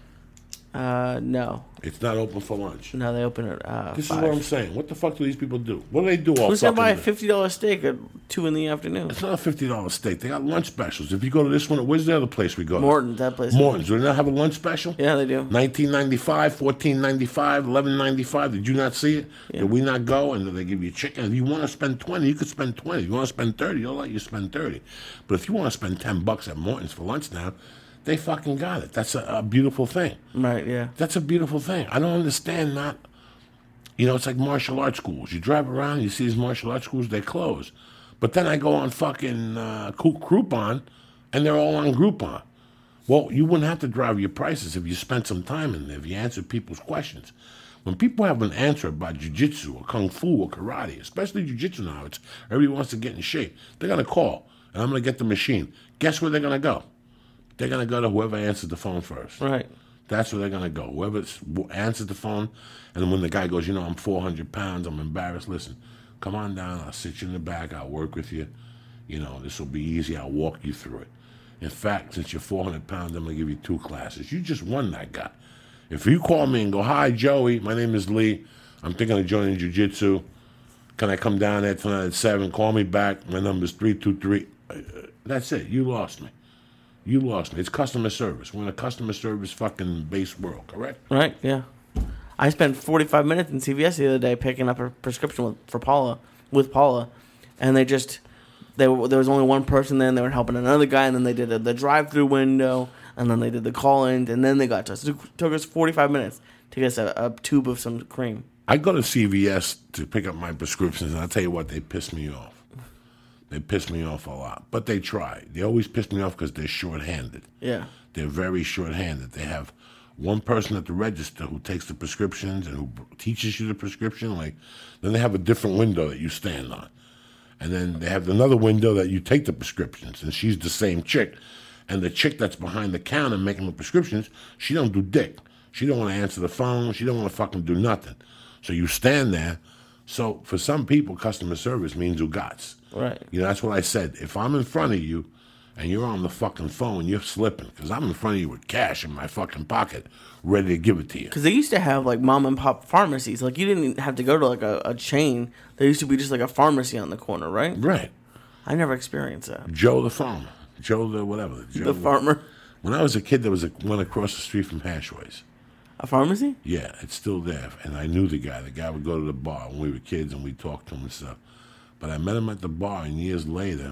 No. It's not open for lunch. No, they open at This 5. is what I'm saying. What the fuck do these people do? What do they do all Who's gonna buy a fucking day? $50 steak at 2 in the afternoon? It's not a $50 steak. They got lunch specials. If you go to this one, where's the other place we go to? Morton's, that place. Morton's. Do they not have a lunch special? Yeah, they do. $19.95, $14.95, $11.95. Did you not see it? Yeah. Did we not go? And then they give you chicken. If you want to spend $20, you could spend $20. If you want to spend $30, they'll let you spend $30. But if you want to spend $10 at Morton's for lunch now, they fucking got it. That's a beautiful thing. Right, yeah. That's a beautiful thing. I don't understand not. It's like martial arts schools. You drive around, you see these martial arts schools, they close. But then I go on fucking Groupon, and they're all on Groupon. Well, you wouldn't have to drive your prices if you spent some time in there, if you answered people's questions. When people have an answer about jiu-jitsu or kung fu or karate, especially jiu-jitsu now, everybody wants to get in shape. They're going to call, and I'm going to get the machine. Guess where they're going to go? They're going to go to whoever answers the phone first. Right. That's where they're going to go. Whoever answers the phone, and when the guy goes, I'm 400 pounds, I'm embarrassed. Listen, come on down. I'll sit you in the back. I'll work with you. This will be easy. I'll walk you through it. In fact, since you're 400 pounds, I'm going to give you 2 classes. You just won that guy. If you call me and go, hi, Joey, my name is Lee. I'm thinking of joining jiu-jitsu. Can I come down there tonight at 7? Call me back. My number's 323. That's it. You lost me. You lost me. It's customer service. We're in a customer service fucking based world, correct? Right, yeah. I spent 45 minutes in CVS the other day picking up a prescription with Paula, and they just there was only one person there, and they were helping another guy, and then they did the drive-through window, and then they did the call-in, and then they got to us. It took us 45 minutes to get us a tube of some cream. I go to CVS to pick up my prescriptions, and I'll tell you what, they piss me off. They piss me off a lot. But they try. They always piss me off because they're short-handed. Yeah. They're very short-handed. They have one person at the register who takes the prescriptions and who teaches you the prescription. Then they have a different window that you stand on. And then they have another window that you take the prescriptions, and she's the same chick. And the chick that's behind the counter making the prescriptions, she don't do dick. She don't want to answer the phone. She don't want to fucking do nothing. So you stand there. So for some people, customer service means ugats. Right. That's what I said. If I'm in front of you and you're on the fucking phone, you're slipping. Because I'm in front of you with cash in my fucking pocket, ready to give it to you. Because they used to have, mom and pop pharmacies. You didn't have to go to, a chain. There used to be just, a pharmacy on the corner, right? Right. I never experienced that. Joe the farmer. Joe the whatever. The farmer. When I was a kid, there was one across the street from Hashways. A pharmacy? Yeah, it's still there. And I knew the guy. The guy would go to the bar when we were kids and we'd talk to him and stuff. But I met him at the bar, and years later,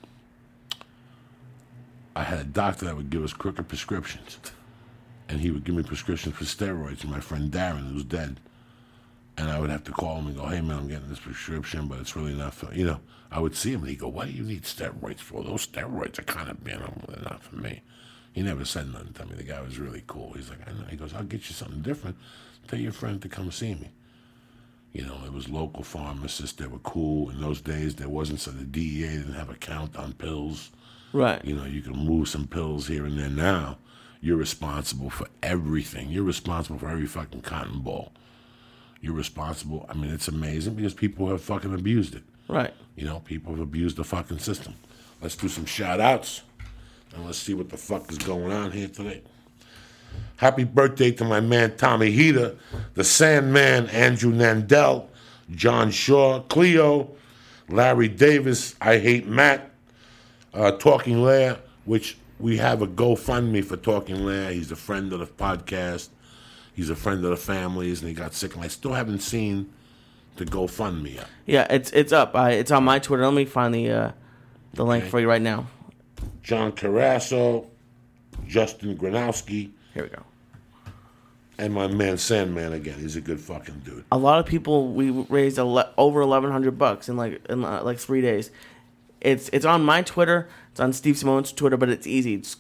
I had a doctor that would give us crooked prescriptions. And he would give me prescriptions for steroids to my friend Darren, who's dead. And I would have to call him and go, hey, man, I'm getting this prescription, but it's really not for, I would see him, and he'd go, what do you need steroids for? Those steroids are kind of, they're not for me. He never said nothing to me. The guy was really cool. He's like, I know. He goes, I'll get you something different. Tell your friend to come see me. It was local pharmacists. They were cool. In those days, there wasn't, so the DEA didn't have a count on pills. Right. You can move some pills here and there. Now, you're responsible for everything. You're responsible for every fucking cotton ball. You're responsible. I mean, it's amazing because people have fucking abused it. Right. People have abused the fucking system. Let's do some shout-outs, and let's see what the fuck is going on here today. Happy birthday to my man Tommy Heater, the Sandman, Andrew Nandel, John Shaw, Cleo, Larry Davis, I Hate Matt, Talking Lair, which we have a GoFundMe for Talking Lair. He's a friend of the podcast. He's a friend of the families, and he got sick. And I still haven't seen the GoFundMe yet. Yeah, it's up. It's on my Twitter. Let me find the link for you right now. John Carasso, Justin Granowski. Here we go. And my man Sandman again. He's a good fucking dude. A lot of people. We raised over $1,100 in 3 days. It's on my Twitter. It's on Steve Simone's Twitter, but it's easy. It's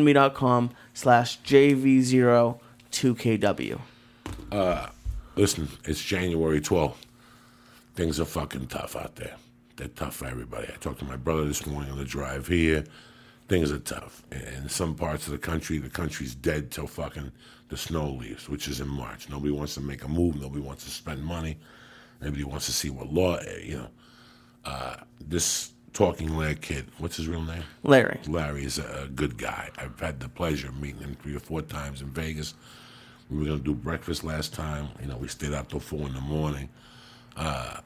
GoFundMe.com/JV02KW. Listen, it's January 12th. Things are fucking tough out there. They're tough for everybody. I talked to my brother this morning on the drive here. Things are tough. In some parts of the country's dead till fucking the snow leaves, which is in March. Nobody wants to make a move. Nobody wants to spend money. Nobody wants to see what law, this Talking Lair kid, what's his real name? Larry. Larry is a good guy. I've had the pleasure of meeting him 3 or 4 times in Vegas. We were going to do breakfast last time. We stayed out till 4 in the morning. $1.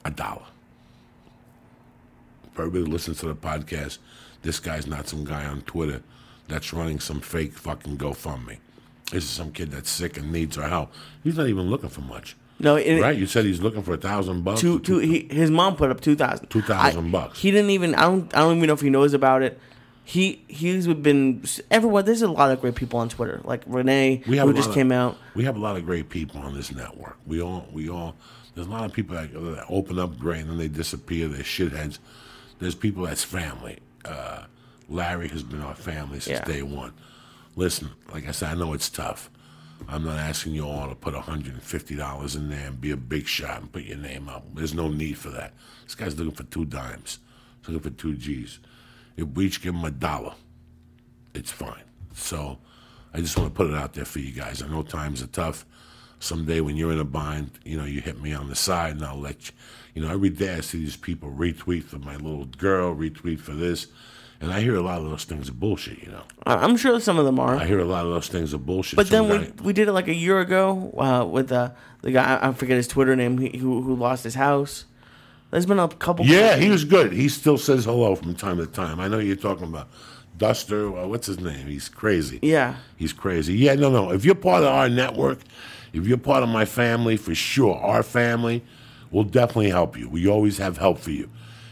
For everybody who listens to the podcast, this guy's not some guy on Twitter that's running some fake fucking GoFundMe. This is some kid that's sick and needs our help. He's not even looking for much. No, right? You said he's looking for $1,000. His mom put up $2,000. $2,000. He didn't even. I don't even know if he knows about it. He's been everywhere. There's a lot of great people on Twitter, like Renee, who just came out. We have a lot of great people on this network. We all. There's a lot of people that open up great and then they disappear. They're shitheads. There's people that's family. Larry has been our family since day one. Listen, like I said, I know it's tough. I'm not asking you all to put $150 in there and be a big shot and put your name up. There's no need for that. This guy's looking for 2 dimes. He's looking for 2 G's. If we each give him $1, it's fine. So I just want to put it out there for you guys. I know times are tough. Someday when you're in a bind, you hit me on the side and I'll let you. Every day I see these people retweet for my little girl, retweet for this. And I hear a lot of those things are bullshit, I'm sure some of them are. I hear a lot of those things are bullshit. But then we did it like a year ago with the guy, I forget his Twitter name, who lost his house. There's been a couple. Yeah, he was good. He still says hello from time to time. I know you're talking about Duster. What's his name? He's crazy. Yeah. He's crazy. Yeah, no. If you're part of our network, if you're part of my family, for sure, our family will definitely help you. We always have help for you.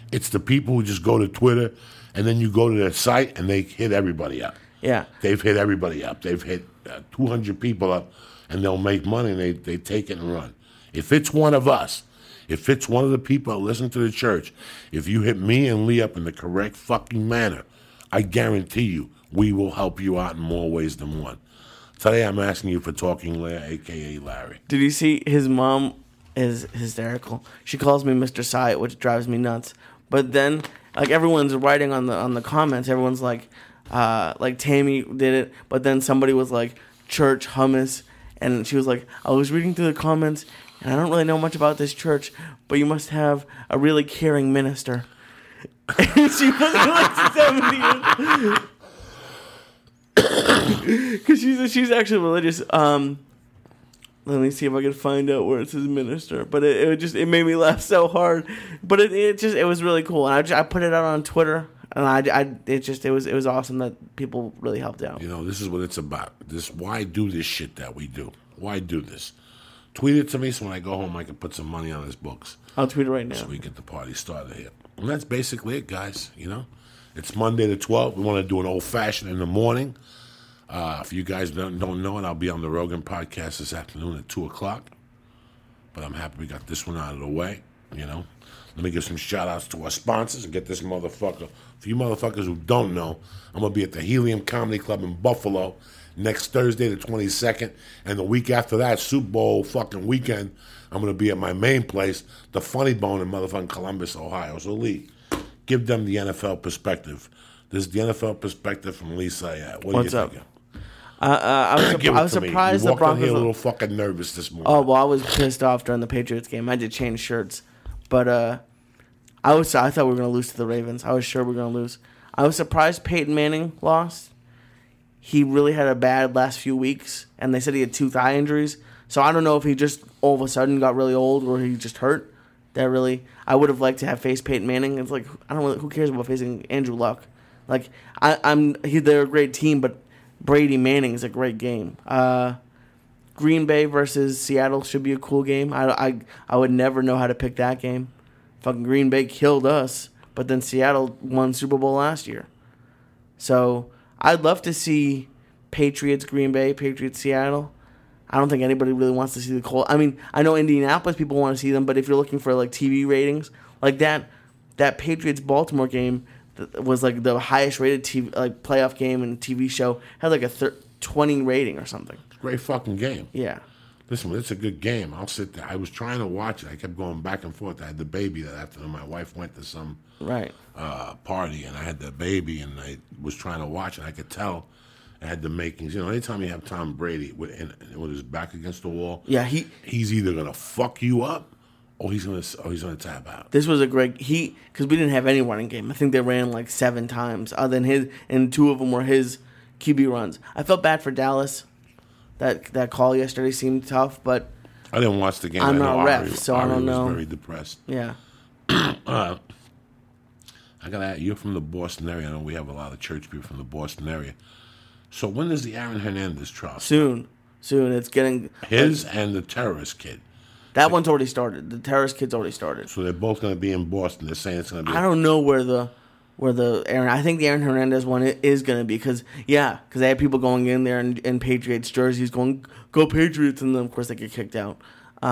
It's the people who just go to Twitter and then you go to their site and they hit everybody up. Yeah. They've hit everybody up. They've hit 200 people up, and they'll make money, and they take it and run. If it's one of us, if it's one of the people that listen to the church, if you hit me and Lee up in the correct fucking manner, I guarantee you we will help you out in more ways than one. Today I'm asking you for Talking Lair, a.k.a. Larry. Did you see his mom is hysterical? She calls me Mr. Syatt, which drives me nuts. But then, like, everyone's writing on the comments. Everyone's like Tammy did it. But then somebody was like, church hummus. And she was like, I was reading through the comments, and I don't really know much about this church, but you must have a really caring minister. And she was like 70. Because she's actually religious. Let me see if I can find out where it says minister. But it made me laugh so hard. But it was really cool. And I put it out on Twitter. And it was awesome that people really helped out. You know, this is what it's about. Why do this shit that we do? Why do this? Tweet it to me so when I go home I can put some money on his books. I'll tweet it right now. So we get the party started here. And that's basically it, guys. You know, it's Monday the 12th. We want to do an old-fashioned in the morning. If you guys don't know it, I'll be on the Rogan podcast this afternoon at 2 o'clock. But I'm happy we got this one out of the way, you know. Let me give some shout-outs to our sponsors and get this motherfucker. For you motherfuckers who don't know, I'm going to be at the Helium Comedy Club in Buffalo next Thursday, the 22nd. And the week after that, Super Bowl fucking weekend, I'm going to be at my main place, the Funny Bone in motherfucking Columbus, Ohio. So, Lee, give them the NFL perspective. This is the NFL perspective from Lee Syatt. What's up? I was surprised the Broncos. You a little fucking nervous this morning. Oh, well, I was pissed off during the Patriots game. I did change shirts. But I thought we were going to lose to the Ravens. I was sure we were going to lose. I was surprised Peyton Manning lost. He really had a bad last few weeks, and they said he had 2 thigh injuries. So I don't know if he just all of a sudden got really old or he just hurt. I would have liked to have faced Peyton Manning. It's like, I don't really, who cares about facing Andrew Luck? Like, they're a great team, but Brady Manning is a great game. Green Bay versus Seattle should be a cool game. I would never know how to pick that game. Fucking Green Bay killed us, but then Seattle won Super Bowl last year. So I'd love to see Patriots Green Bay, Patriots Seattle. I don't think anybody really wants to see the Colts. I mean, I know Indianapolis people want to see them, but if you're looking for like TV ratings, like that Patriots Baltimore game was like the highest rated TV like playoff game and TV show, had like a 20 rating or something. Great fucking game. Yeah. Listen, it's a good game. I'll sit there. I was trying to watch it. I kept going back and forth. I had the baby that afternoon. My wife went to some party, and I had the baby, and I was trying to watch it. I could tell I had the makings. You know, anytime you have Tom Brady with his back against the wall, he's either gonna fuck you up or he's gonna tap out. This was a great because we didn't have any running game. I think they ran like 7 times, other than his, and 2 of them were his QB runs. I felt bad for Dallas. That call yesterday seemed tough, but I didn't watch the game. I'm not a ref, so I don't know. Was very depressed. Yeah. I gotta. You're from the Boston area. I know we have a lot of church people from the Boston area. So when is the Aaron Hernandez trial? Soon. It's getting his and the terrorist kid. That one's already started. The terrorist kid's already started. So they're both going to be in Boston. They're saying it's going to be. I don't know where the Aaron. I think the Aaron Hernandez one is going to be because they have people going in there in Patriots jerseys going go Patriots, and then of course they get kicked out.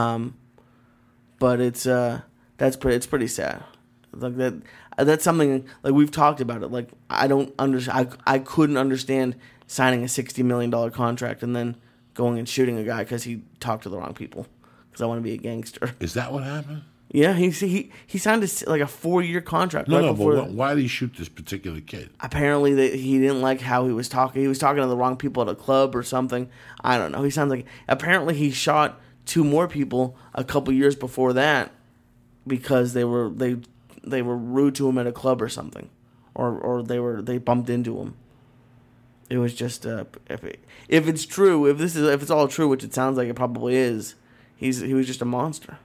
But it's pretty sad. Like that's something like we've talked about it. Like I don't understand. I couldn't understand signing a $60 million contract and then going and shooting a guy because he talked to the wrong people. Because I want to be a gangster. Is that what happened? Yeah, he signed a 4-year contract. But why did he shoot this particular kid? Apparently, he didn't like how he was talking. He was talking to the wrong people at a club or something. I don't know. He sounds like apparently he shot 2 more people a couple years before that because they were rude to him at a club or something, or they bumped into him. It was just if it's true, if it's all true, which it sounds like it probably is, he was just a monster.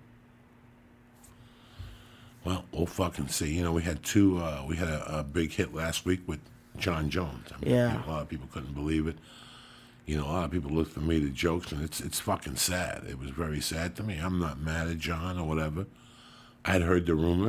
Well, we'll fucking see. You know, we had a big hit last week with John Jones. I mean, yeah. A lot of people couldn't believe it. You know, a lot of people looked for me to jokes, and it's fucking sad. It was very sad to me. I'm not mad at John or whatever. I had heard the rumors.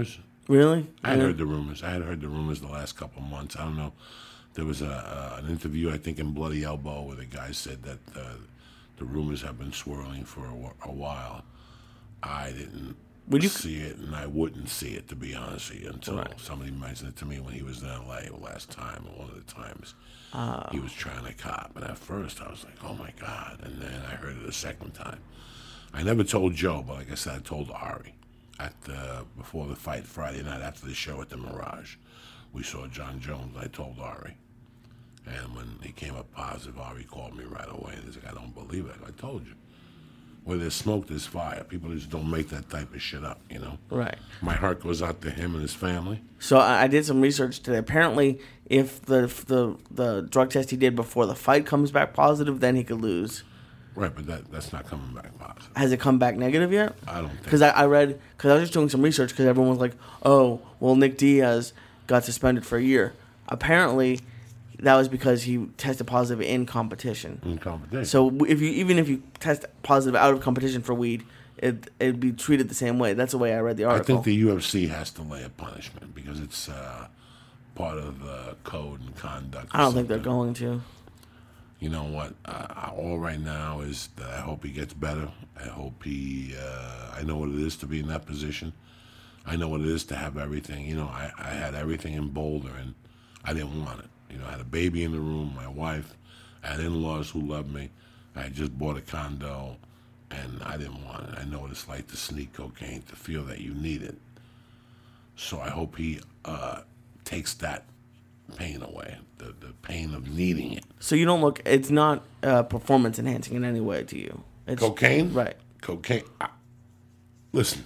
Really? I had heard the rumors. I had heard the rumors the last couple of months. I don't know. There was an interview, I think, in Bloody Elbow where the guy said that the rumors have been swirling for a while. I didn't see it, and I wouldn't see it, to be honest with you, until somebody mentioned it to me when he was in L.A. last time, or one of the times. He was trying to cop, and at first I was like, oh, my God. And then I heard it a second time. I never told Joe, but like I said, I told Ari before the fight Friday night after the show at the Mirage. We saw John Jones. I told Ari. And when he came up positive, Ari called me right away. And he's like, I don't believe it. I told you. Where there's smoke, there's fire. People just don't make that type of shit up, you know? Right. My heart goes out to him and his family. So I did some research today. Apparently, if the drug test he did before the fight comes back positive, then he could lose. Right, but that's not coming back positive. Has it come back negative yet? I don't think. Because I read, because I was just doing some research, because everyone was like, oh, well, Nick Diaz got suspended for a year. Apparently, that was because he tested positive in competition. In competition. So even if you test positive out of competition for weed, it'd be treated the same way. That's the way I read the article. I think the UFC has to lay a punishment because it's part of the code and conduct. I don't think they're going to. You know what? All right now is that I hope he gets better. I hope I know what it is to be in that position. I know what it is to have everything. You know, I had everything in Boulder, and I didn't want it. You know, I had a baby in the room, my wife. I had in-laws who loved me. I had just bought a condo, and I didn't want it. I know what it's like to sneak cocaine, to feel that you need it. So I hope he takes that pain away, the pain of needing it. So you don't look, it's not performance enhancing in any way to you. It's, cocaine? Right. Cocaine. Listen,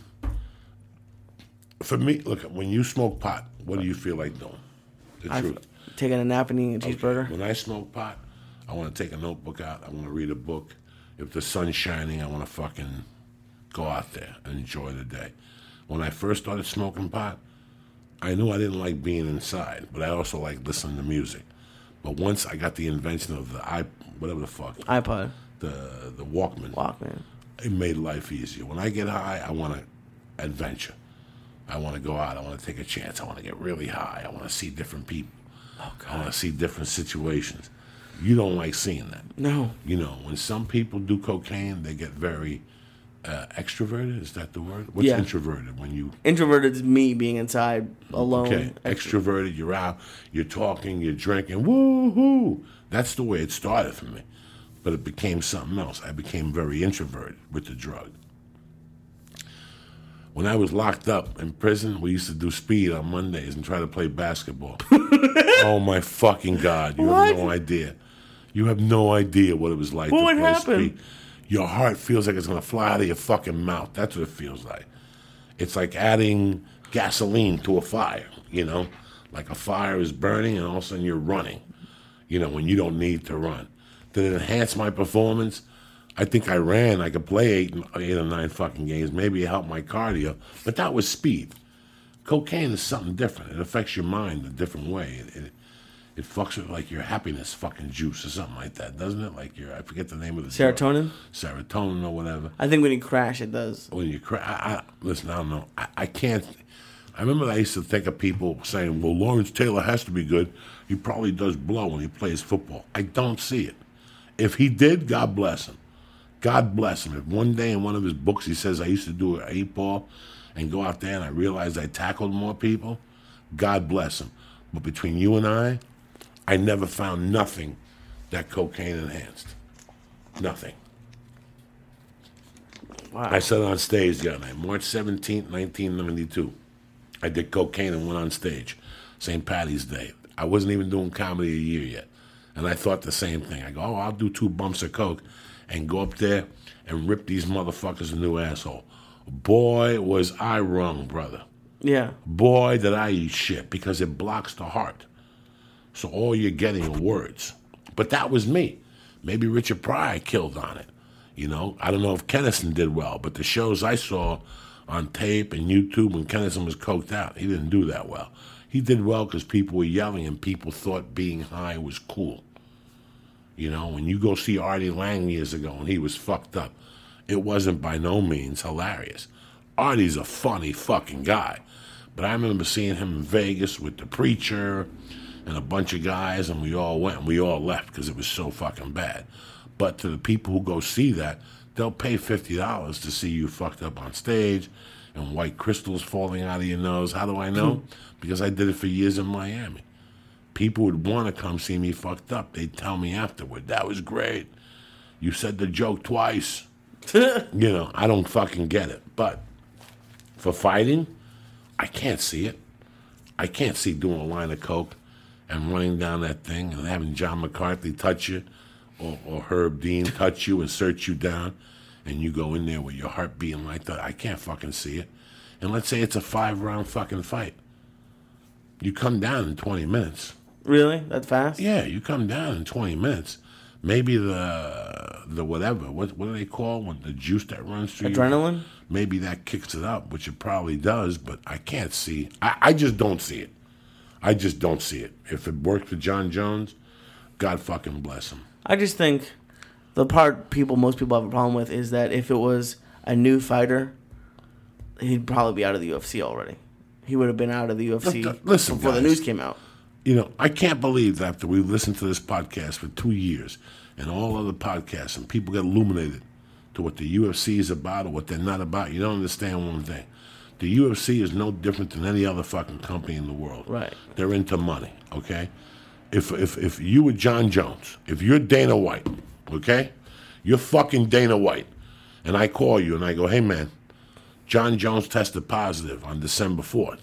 for me, look, when you smoke pot, what do you feel like doing? The truth. Taking a nap and eating a cheeseburger? When I smoke pot, I want to take a notebook out. I want to read a book. If the sun's shining, I want to fucking go out there and enjoy the day. When I first started smoking pot, I knew I didn't like being inside, but I also liked listening to music. But once I got the invention of the iPod, the Walkman, it made life easier. When I get high, I want to adventure. I want to go out. I want to take a chance. I want to get really high. I want to see different people. Oh, God. I want to see different situations. You don't like seeing that. No. You know, when some people do cocaine, they get very extroverted. Is that the word? What's introverted? When you introverted is me being inside alone. Okay, extroverted. You're out. You're talking. You're drinking. Woo-hoo! That's the way it started for me, but it became something else. I became very introverted with the drug. When I was locked up in prison, we used to do speed on Mondays and try to play basketball. Oh my fucking God! You have no idea. You have no idea what it was like to play speed. Your heart feels like it's going to fly out of your fucking mouth. That's what it feels like. It's like adding gasoline to a fire, you know? Like a fire is burning and all of a sudden you're running, you know, when you don't need to run. Did it enhance my performance? I think I ran. I could play 8 or 9 fucking games. Maybe it helped my cardio. But that was speed. Cocaine is something different. It affects your mind a different way. It fucks with like your happiness fucking juice or something like that, doesn't it? Like I forget the name of the serotonin? Serotonin or whatever. I think when you crash, it does. When you crash, listen, I don't know. I can't. I remember I used to think of people saying, well, Lawrence Taylor has to be good. He probably does blow when he plays football. I don't see it. If he did, God bless him. God bless him. If one day in one of his books he says, I used to do an 8-ball and go out there and I realized I tackled more people, God bless him. But between you and I never found nothing that cocaine enhanced. Nothing. Wow. I said on stage the other night, March 17th, 1992. I did cocaine and went on stage. St. Patty's Day. I wasn't even doing comedy a year yet. And I thought the same thing. I go, I'll do 2 bumps of coke and go up there and rip these motherfuckers a new asshole. Boy, was I wrong, brother. Yeah. Boy, did I eat shit because it blocks the heart. So all you're getting are words. But that was me. Maybe Richard Pryor killed on it. You know, I don't know if Kennison did well, but the shows I saw on tape and YouTube when Kennison was coked out, he didn't do that well. He did well because people were yelling and people thought being high was cool. You know, when you go see Artie Lang years ago and he was fucked up, it wasn't by no means hilarious. Artie's a funny fucking guy. But I remember seeing him in Vegas with the Preacher and a bunch of guys, and we all went and we all left because it was so fucking bad. But to the people who go see that, they'll pay $50 to see you fucked up on stage and white crystals falling out of your nose. How do I know? Because I did it for years in Miami. People would want to come see me fucked up. They'd tell me afterward, that was great. You said the joke twice. I don't fucking get it. But for fighting, I can't see it. I can't see doing a line of coke and running down that thing and having John McCarthy touch you or Herb Dean touch you and search you down and you go in there with your heart beating like that. I can't fucking see it. And let's say it's a 5-round fucking fight. You come down in 20 minutes. Really? That fast? Yeah, you come down in 20 minutes. Maybe the whatever, what do they call when the juice that runs through you? Adrenaline? Maybe that kicks it up, which it probably does, but I can't see. I just don't see it. I just don't see it. If it worked for John Jones, God fucking bless him. I just think the part most people have a problem with is that if it was a new fighter, he'd probably be out of the UFC already. He would have been out of the UFC Listen, before guys, the news came out. I can't believe that after we've listened to this podcast for 2 years and all other podcasts and people get illuminated to what the UFC is about or what they're not about, you don't understand one thing. The UFC is no different than any other fucking company in the world. Right. They're into money, okay? If you were John Jones, if you're Dana White, okay? You're fucking Dana White. And I call you and I go, hey, man, John Jones tested positive on December 4th.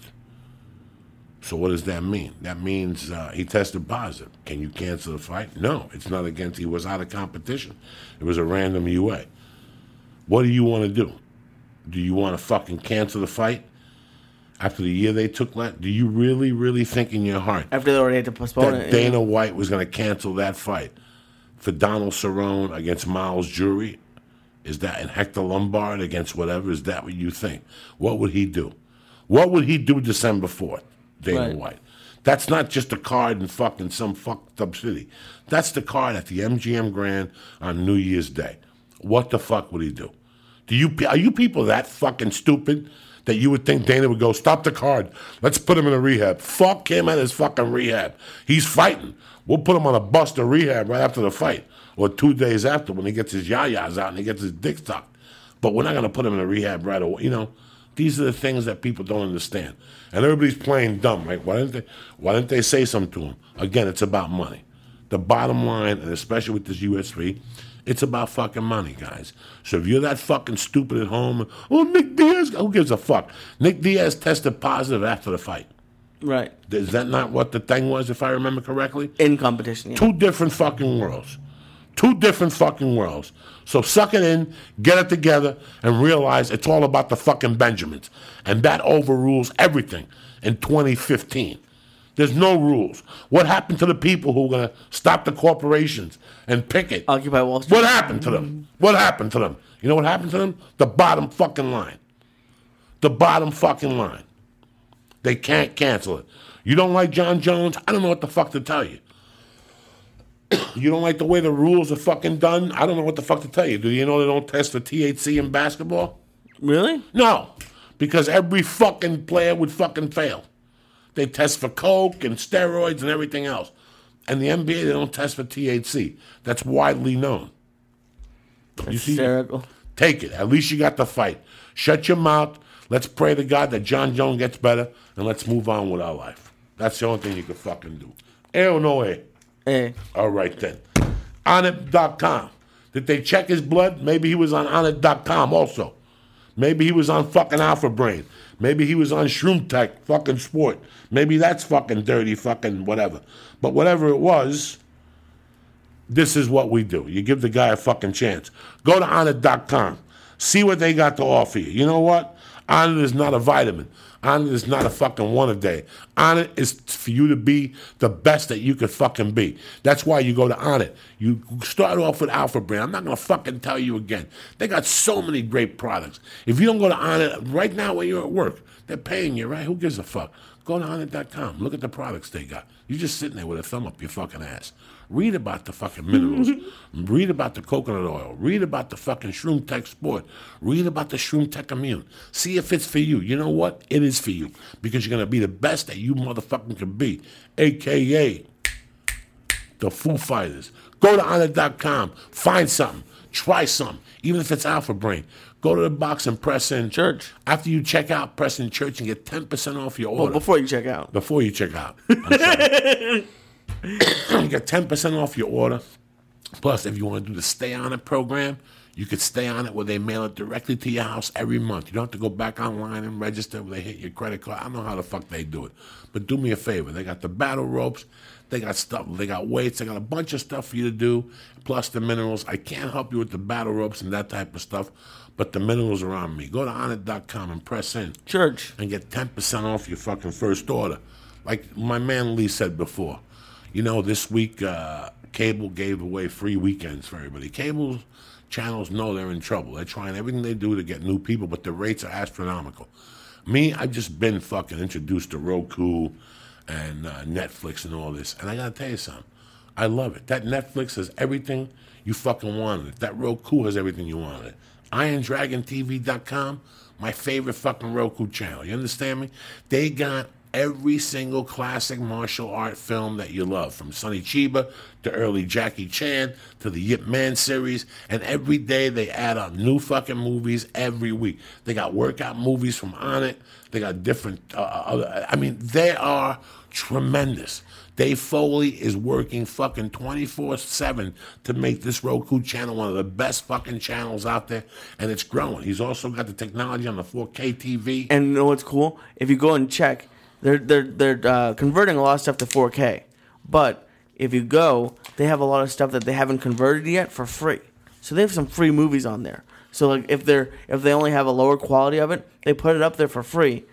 So what does that mean? That means he tested positive. Can you cancel the fight? No, it's not against. He was out of competition. It was a random UA. What do you want to do? Do you want to fucking cancel the fight after the year they took that? Do you really, really think in your heart After they already had to postpone that it? Dana White was going to cancel that fight for Donald Cerrone against Miles Jury? Is that and Hector Lombard against whatever? Is that what you think? What would he do? What would he do December 4th? Dana White. That's not just a card in fucking some fucked up city. That's the card at the MGM Grand on New Year's Day. What the fuck would he do? Are you people that fucking stupid that you would think Dana would go, stop the card, let's put him in a rehab. Fuck him at his fucking rehab. He's fighting. We'll put him on a bus to rehab right after the fight or 2 days after when he gets his yayas out and he gets his dick sucked. But we're not going to put him in a rehab right away. These are the things that people don't understand. And everybody's playing dumb, right? Why didn't they say something to him? Again, it's about money. The bottom line, and especially with this UFC, it's about fucking money, guys. So if you're that fucking stupid at home, Nick Diaz, who gives a fuck? Nick Diaz tested positive after the fight. Right. Is that not what the thing was, if I remember correctly? In competition, yeah. Two different fucking worlds. Two different fucking worlds. So suck it in, get it together, and realize it's all about the fucking Benjamins. And that overrules everything in 2015. There's no rules. What happened to the people who are going to stop the corporations and picket? Occupy Wall Street. What happened to them? What happened to them? You know what happened to them? The bottom fucking line. The bottom fucking line. They can't cancel it. You don't like John Jones? I don't know what the fuck to tell you. You don't like the way the rules are fucking done? I don't know what the fuck to tell you. Do you know they don't test for THC in basketball? Really? No, because every fucking player would fucking fail. They test for coke and steroids and everything else. And the NBA, they don't test for THC. That's widely known. You see? Hysterical. Take it. At least you got the fight. Shut your mouth. Let's pray to God that John Jones gets better, and let's move on with our life. That's the only thing you can fucking do. Eh or no eh? Hey. All right, then. Onnit.com. Did they check his blood? Maybe he was on Onnit.com also. Maybe he was on fucking Alpha Brain. Maybe he was on Shroom Tech, fucking Sport. Maybe that's fucking dirty, fucking whatever. But whatever it was, this is what we do. You give the guy a fucking chance. Go to Onnit.com. See what they got to offer you. You know what? Onnit is not a vitamin. Onnit is not a fucking one-a-day. Onnit is for you to be the best that you could fucking be. That's why you go to Onnit. You start off with Alpha Brain. I'm not going to fucking tell you again. They got so many great products. If you don't go to Onnit right now when you're at work, they're paying you, right? Who gives a fuck? Go to Onnit.com. Look at the products they got. You're just sitting there with a thumb up your fucking ass. Read about the fucking minerals. Read about the coconut oil. Read about the fucking Shroom Tech Sport. Read about the Shroom Tech Immune. See if it's for you. You know what? It is for you. Because you're going to be the best that you motherfucking can be. A.K.A. the Foo Fighters. Go to honor.com. Find something. Try something. Even if it's Alpha Brain. Go to the box and press in Church. After you check out, press in Church and get 10% off your order. Well, before you check out. Before you check out. I'm sorry. You get 10% off your order. Plus, if you want to do the Stay On It program, you could stay on it where they mail it directly to your house every month. You don't have to go back online and register where they hit your credit card. I don't know how the fuck they do it. But do me a favor. They got the battle ropes. They got stuff. They got weights. They got a bunch of stuff for you to do, plus the minerals. I can't help you with the battle ropes and that type of stuff, but the minerals are on me. Go to honor.com and press in. Church. And get 10% off your fucking first order. Like my man Lee said before. You know, this week, cable gave away free weekends for everybody. Cable channels know they're in trouble. They're trying everything they do to get new people, but the rates are astronomical. Me, I've just been fucking introduced to Roku and Netflix and all this. And I gotta tell you something. I love it. That Netflix has everything you fucking wanted. That Roku has everything you wanted. IronDragonTV.com, my favorite fucking Roku channel. You understand me? They got every single classic martial art film that you love, from Sonny Chiba to early Jackie Chan to the Yip Man series, and every day they add up new fucking movies every week. They got workout movies from on it. They got different, they are tremendous. Dave Foley is working fucking 24/7 to make this Roku channel one of the best fucking channels out there, and it's growing. He's also got the technology on the 4K TV. And you know what's cool? If you go and check, they're converting a lot of stuff to 4K. But if you go, they have a lot of stuff that they haven't converted yet for free. So they have some free movies on there. So like if they only have a lower quality of it, they put it up there for free.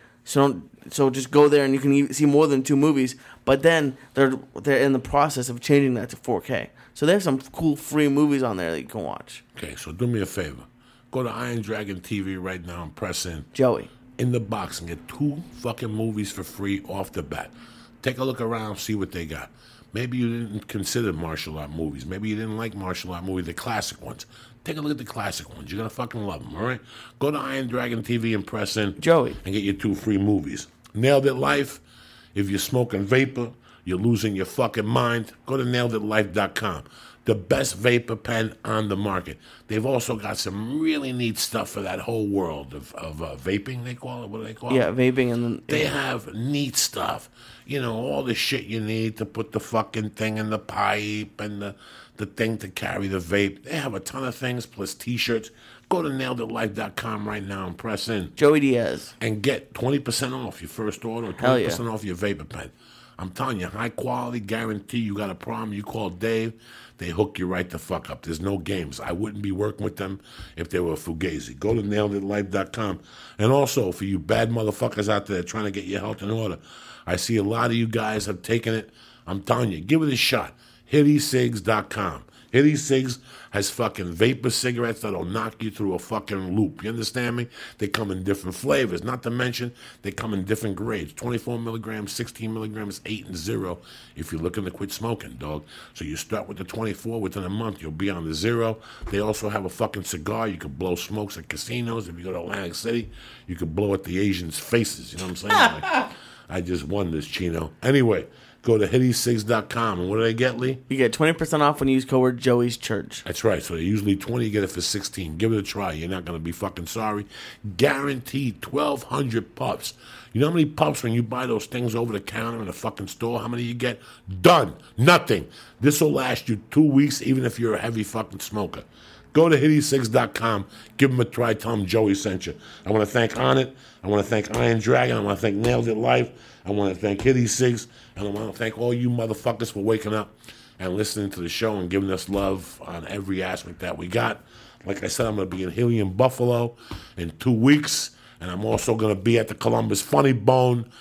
So just go there and you can see more than 2 movies. But then they're in the process of changing that to 4K. So they have some cool free movies on there that you can watch. Okay, so do me a favor. Go to Iron Dragon TV right now and press in. Joey. In the box and get 2 fucking movies for free off the bat. Take a look around, see what they got. Maybe you didn't consider martial art movies. Maybe you didn't like martial art movies, the classic ones. Take a look at the classic ones. You're going to fucking love them, all right? Go to Iron Dragon TV and press in. Joey. And get your 2 free movies. Nailed It Life. If you're smoking vapor, you're losing your fucking mind, go to naileditlife.com. The best vapor pen on the market. They've also got some really neat stuff for that whole world of vaping, they call it. What do they call it? Yeah, vaping. And they have neat stuff. You know, all the shit you need to put the fucking thing in the pipe and the thing to carry the vape. They have a ton of things, plus T-shirts. Go to naileditlife.com right now and press in. Joey Diaz. And get 20% off your first order or 20% off your vapor pen. I'm telling you, high quality, guarantee. You got a problem, you call Dave, they hook you right the fuck up. There's no games. I wouldn't be working with them if they were Fugazi. Go to naileditlife.com. And also, for you bad motherfuckers out there trying to get your health in order, I see a lot of you guys have taken it. I'm telling you, give it a shot. HittyCigs.com. Hitty Cigs has fucking vapor cigarettes that'll knock you through a fucking loop. You understand me? They come in different flavors. Not to mention, they come in different grades. 24 milligrams, 16 milligrams, 8 and 0 if you're looking to quit smoking, dog. So you start with the 24. Within a month, you'll be on the 0. They also have a fucking cigar. You can blow smokes at casinos. If you go to Atlantic City, you can blow at the Asians' faces. You know what I'm saying? Like, I just won this, Chino. Anyway, go to HittyCigs.com. And what do they get, Lee? You get 20% off when you use code word Joey's Church. That's right. So they're usually 20, you get it for 16. Give it a try. You're not going to be fucking sorry. Guaranteed 1,200 puffs. You know how many puffs when you buy those things over the counter in a fucking store? How many you get? Done. Nothing. This will last you 2 weeks, even if you're a heavy fucking smoker. Go to HittyCigs.com. Give them a try. Tell them Joey sent you. I want to thank Onnit. I want to thank Iron Dragon. I want to thank Nailed It Life. I want to thank Hitty Cigs. And I want to thank all you motherfuckers for waking up and listening to the show and giving us love on every aspect that we got. Like I said, I'm going to be in Helium, Buffalo in 2 weeks. And I'm also going to be at the Columbus Funny Bone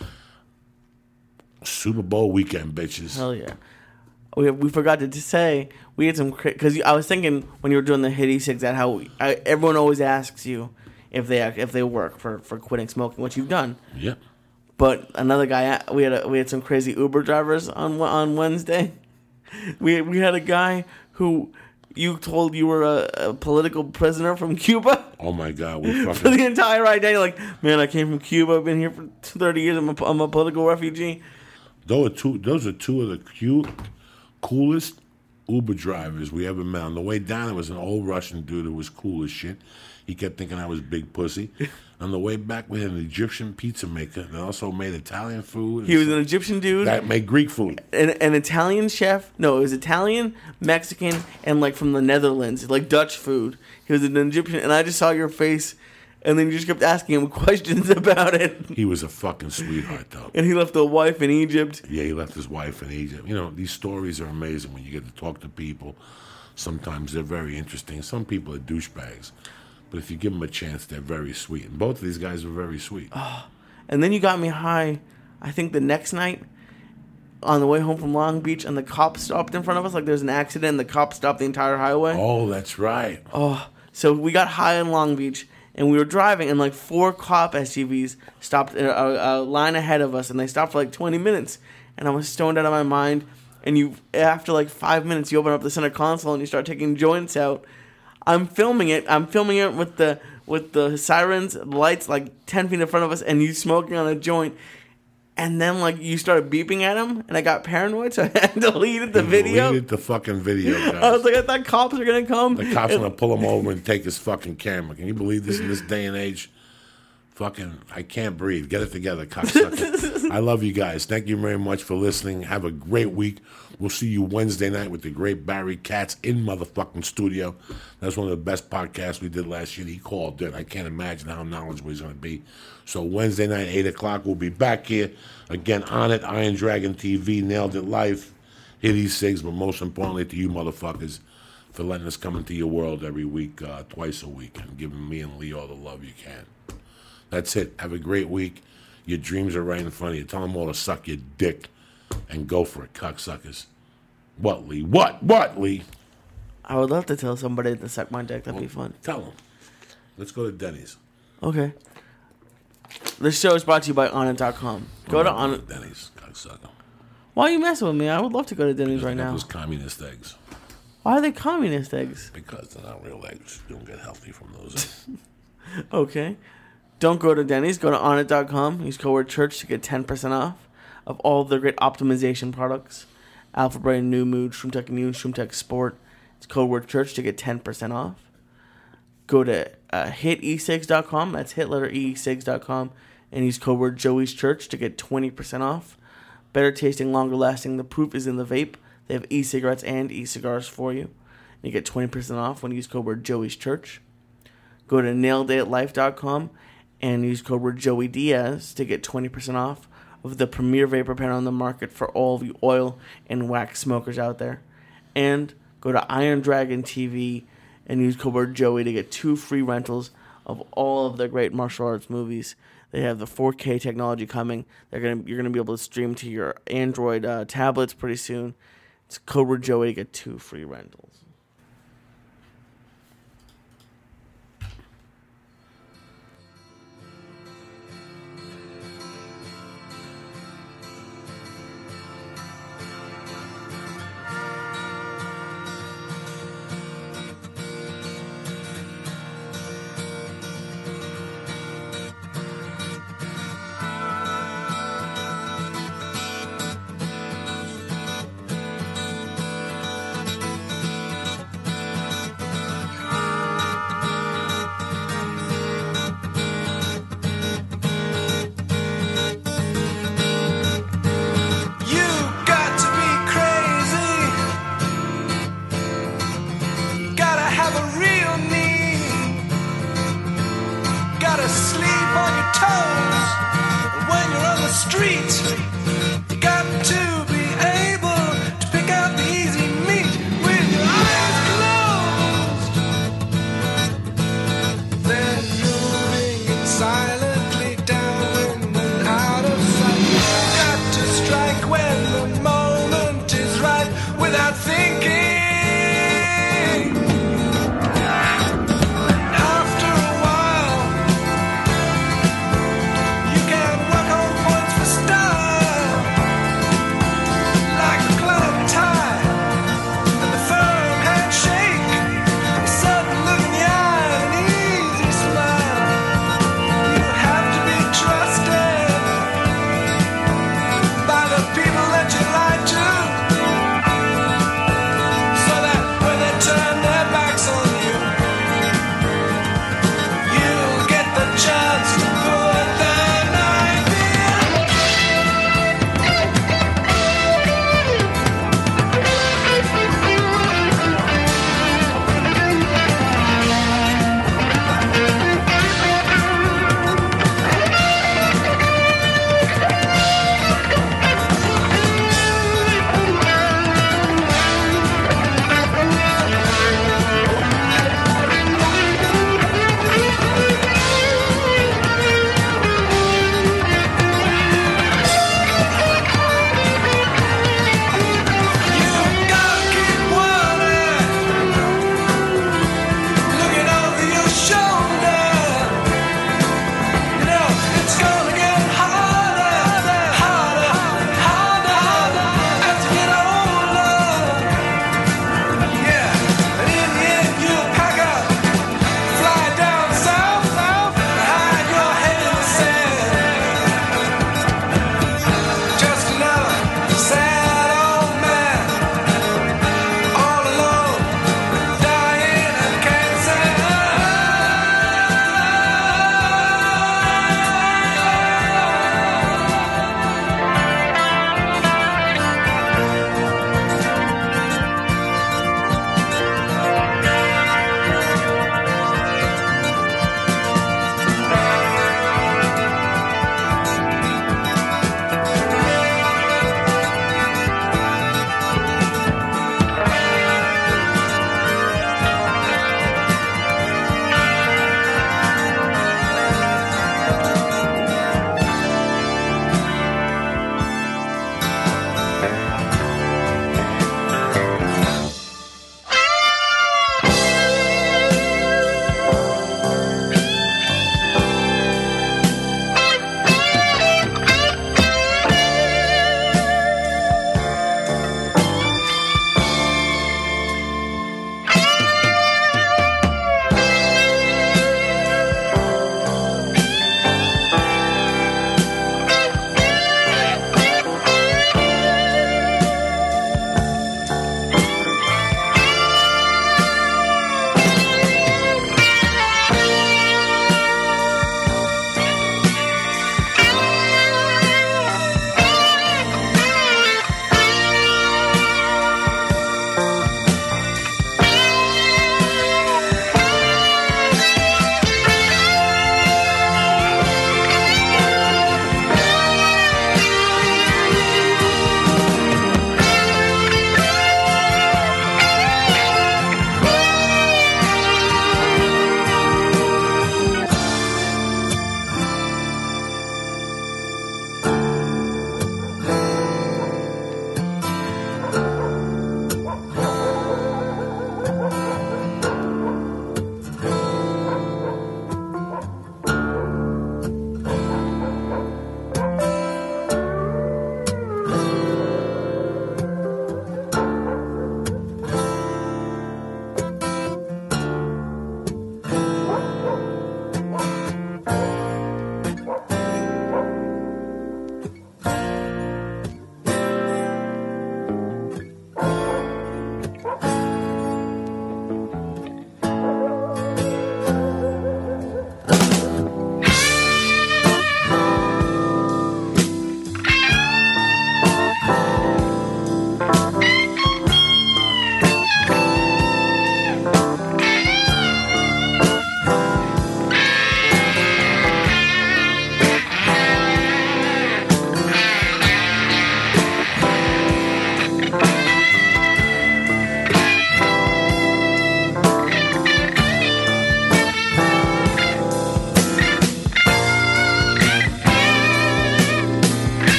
Super Bowl weekend, bitches. Hell yeah. We forgot to say, we had some, because I was thinking when you were doing the Hitty Cigs that how everyone always asks you if they work for quitting smoking, which you've done. Yeah. But another guy, we had some crazy Uber drivers on Wednesday, We had a guy who you told you were a political prisoner from Cuba. Oh my God, we For fucking. the entire identity, like, man, I came from Cuba. I've been here for 30 years. I'm a political refugee. Those are two of the coolest Uber drivers we ever met. On the way down, it was an old Russian dude who was cool as shit. He kept thinking I was big pussy. On the way back, we had an Egyptian pizza maker that also made Italian food. He was an Egyptian dude. That made Greek food. An Italian chef. No, it was Italian, Mexican, and like from the Netherlands, like Dutch food. He was an Egyptian, and I just saw your face, and then you just kept asking him questions about it. He was a fucking sweetheart, though. And he left a wife in Egypt. Yeah, he left his wife in Egypt. You know, these stories are amazing when you get to talk to people. Sometimes they're very interesting. Some people are douchebags. But if you give them a chance, they're very sweet. And both of these guys were very sweet. And then you got me high, I think the next night, on the way home from Long Beach, and the cops stopped in front of us. Like there's an accident, and the cops stopped the entire highway. Oh, that's right. So we got high in Long Beach, and we were driving, and like 4 cop SUVs stopped a line ahead of us, and they stopped for like 20 minutes. And I was stoned out of my mind. And after like 5 minutes, you open up the center console, and you start taking joints out. I'm filming it with the sirens, lights like 10 feet in front of us, and you smoking on a joint. And then like you started beeping at him, and I got paranoid, so I deleted the video. Deleted the fucking video, guys. I was like, I thought cops were gonna come. The cops are gonna pull him over and take his fucking camera. Can you believe this in this day and age? Fucking, I can't breathe. Get it together, cocksucker. I love you guys. Thank you very much for listening. Have a great week. We'll see you Wednesday night with the great Barry Katz in motherfucking studio. That's one of the best podcasts we did last year. He called it. I can't imagine how knowledgeable he's going to be. So Wednesday night, 8 o'clock, we'll be back here. Again, on it, Iron Dragon TV, Nailed It Life, Hitty Sigs, but most importantly to you motherfuckers for letting us come into your world every week, twice a week, and giving me and Lee all the love you can. That's it. Have a great week. Your dreams are right in front of you. Tell them all to suck your dick and go for it, cocksuckers. What, Lee? What, Lee? I would love to tell somebody to suck my dick. That'd be fun. Tell them. Let's go to Denny's. Okay. This show is brought to you by Onnit.com. Go to Onnit. Denny's, cocksucker. Why are you messing with me? I would love to go to Denny's right now. Those communist eggs. Why are they communist eggs? Because they're not real eggs. You don't get healthy from those. Okay. Don't go to Denny's. Go to Onnit.com. Use code word church to get 10% off of all of their great optimization products. Alpha Brain, New Mood, ShroomTech Immune, ShroomTech Sport. It's code word church to get 10% off. Go to HitE6.com. That's hit letter E6.com. And use code word Joey's Church to get 20% off. Better tasting, longer lasting. The proof is in the vape. They have e-cigarettes and e-cigars for you. And you get 20% off when you use code word Joey's Church. Go to naileditlife.com and use code word Joey Diaz to get 20% off of the premier vapor pen on the market for all of you oil and wax smokers out there. And go to Iron Dragon TV and use code word Joey to get 2 free rentals of all of their great martial arts movies. They have the 4K technology coming. You're gonna be able to stream to your Android tablets pretty soon. It's code word Joey to get 2 free rentals.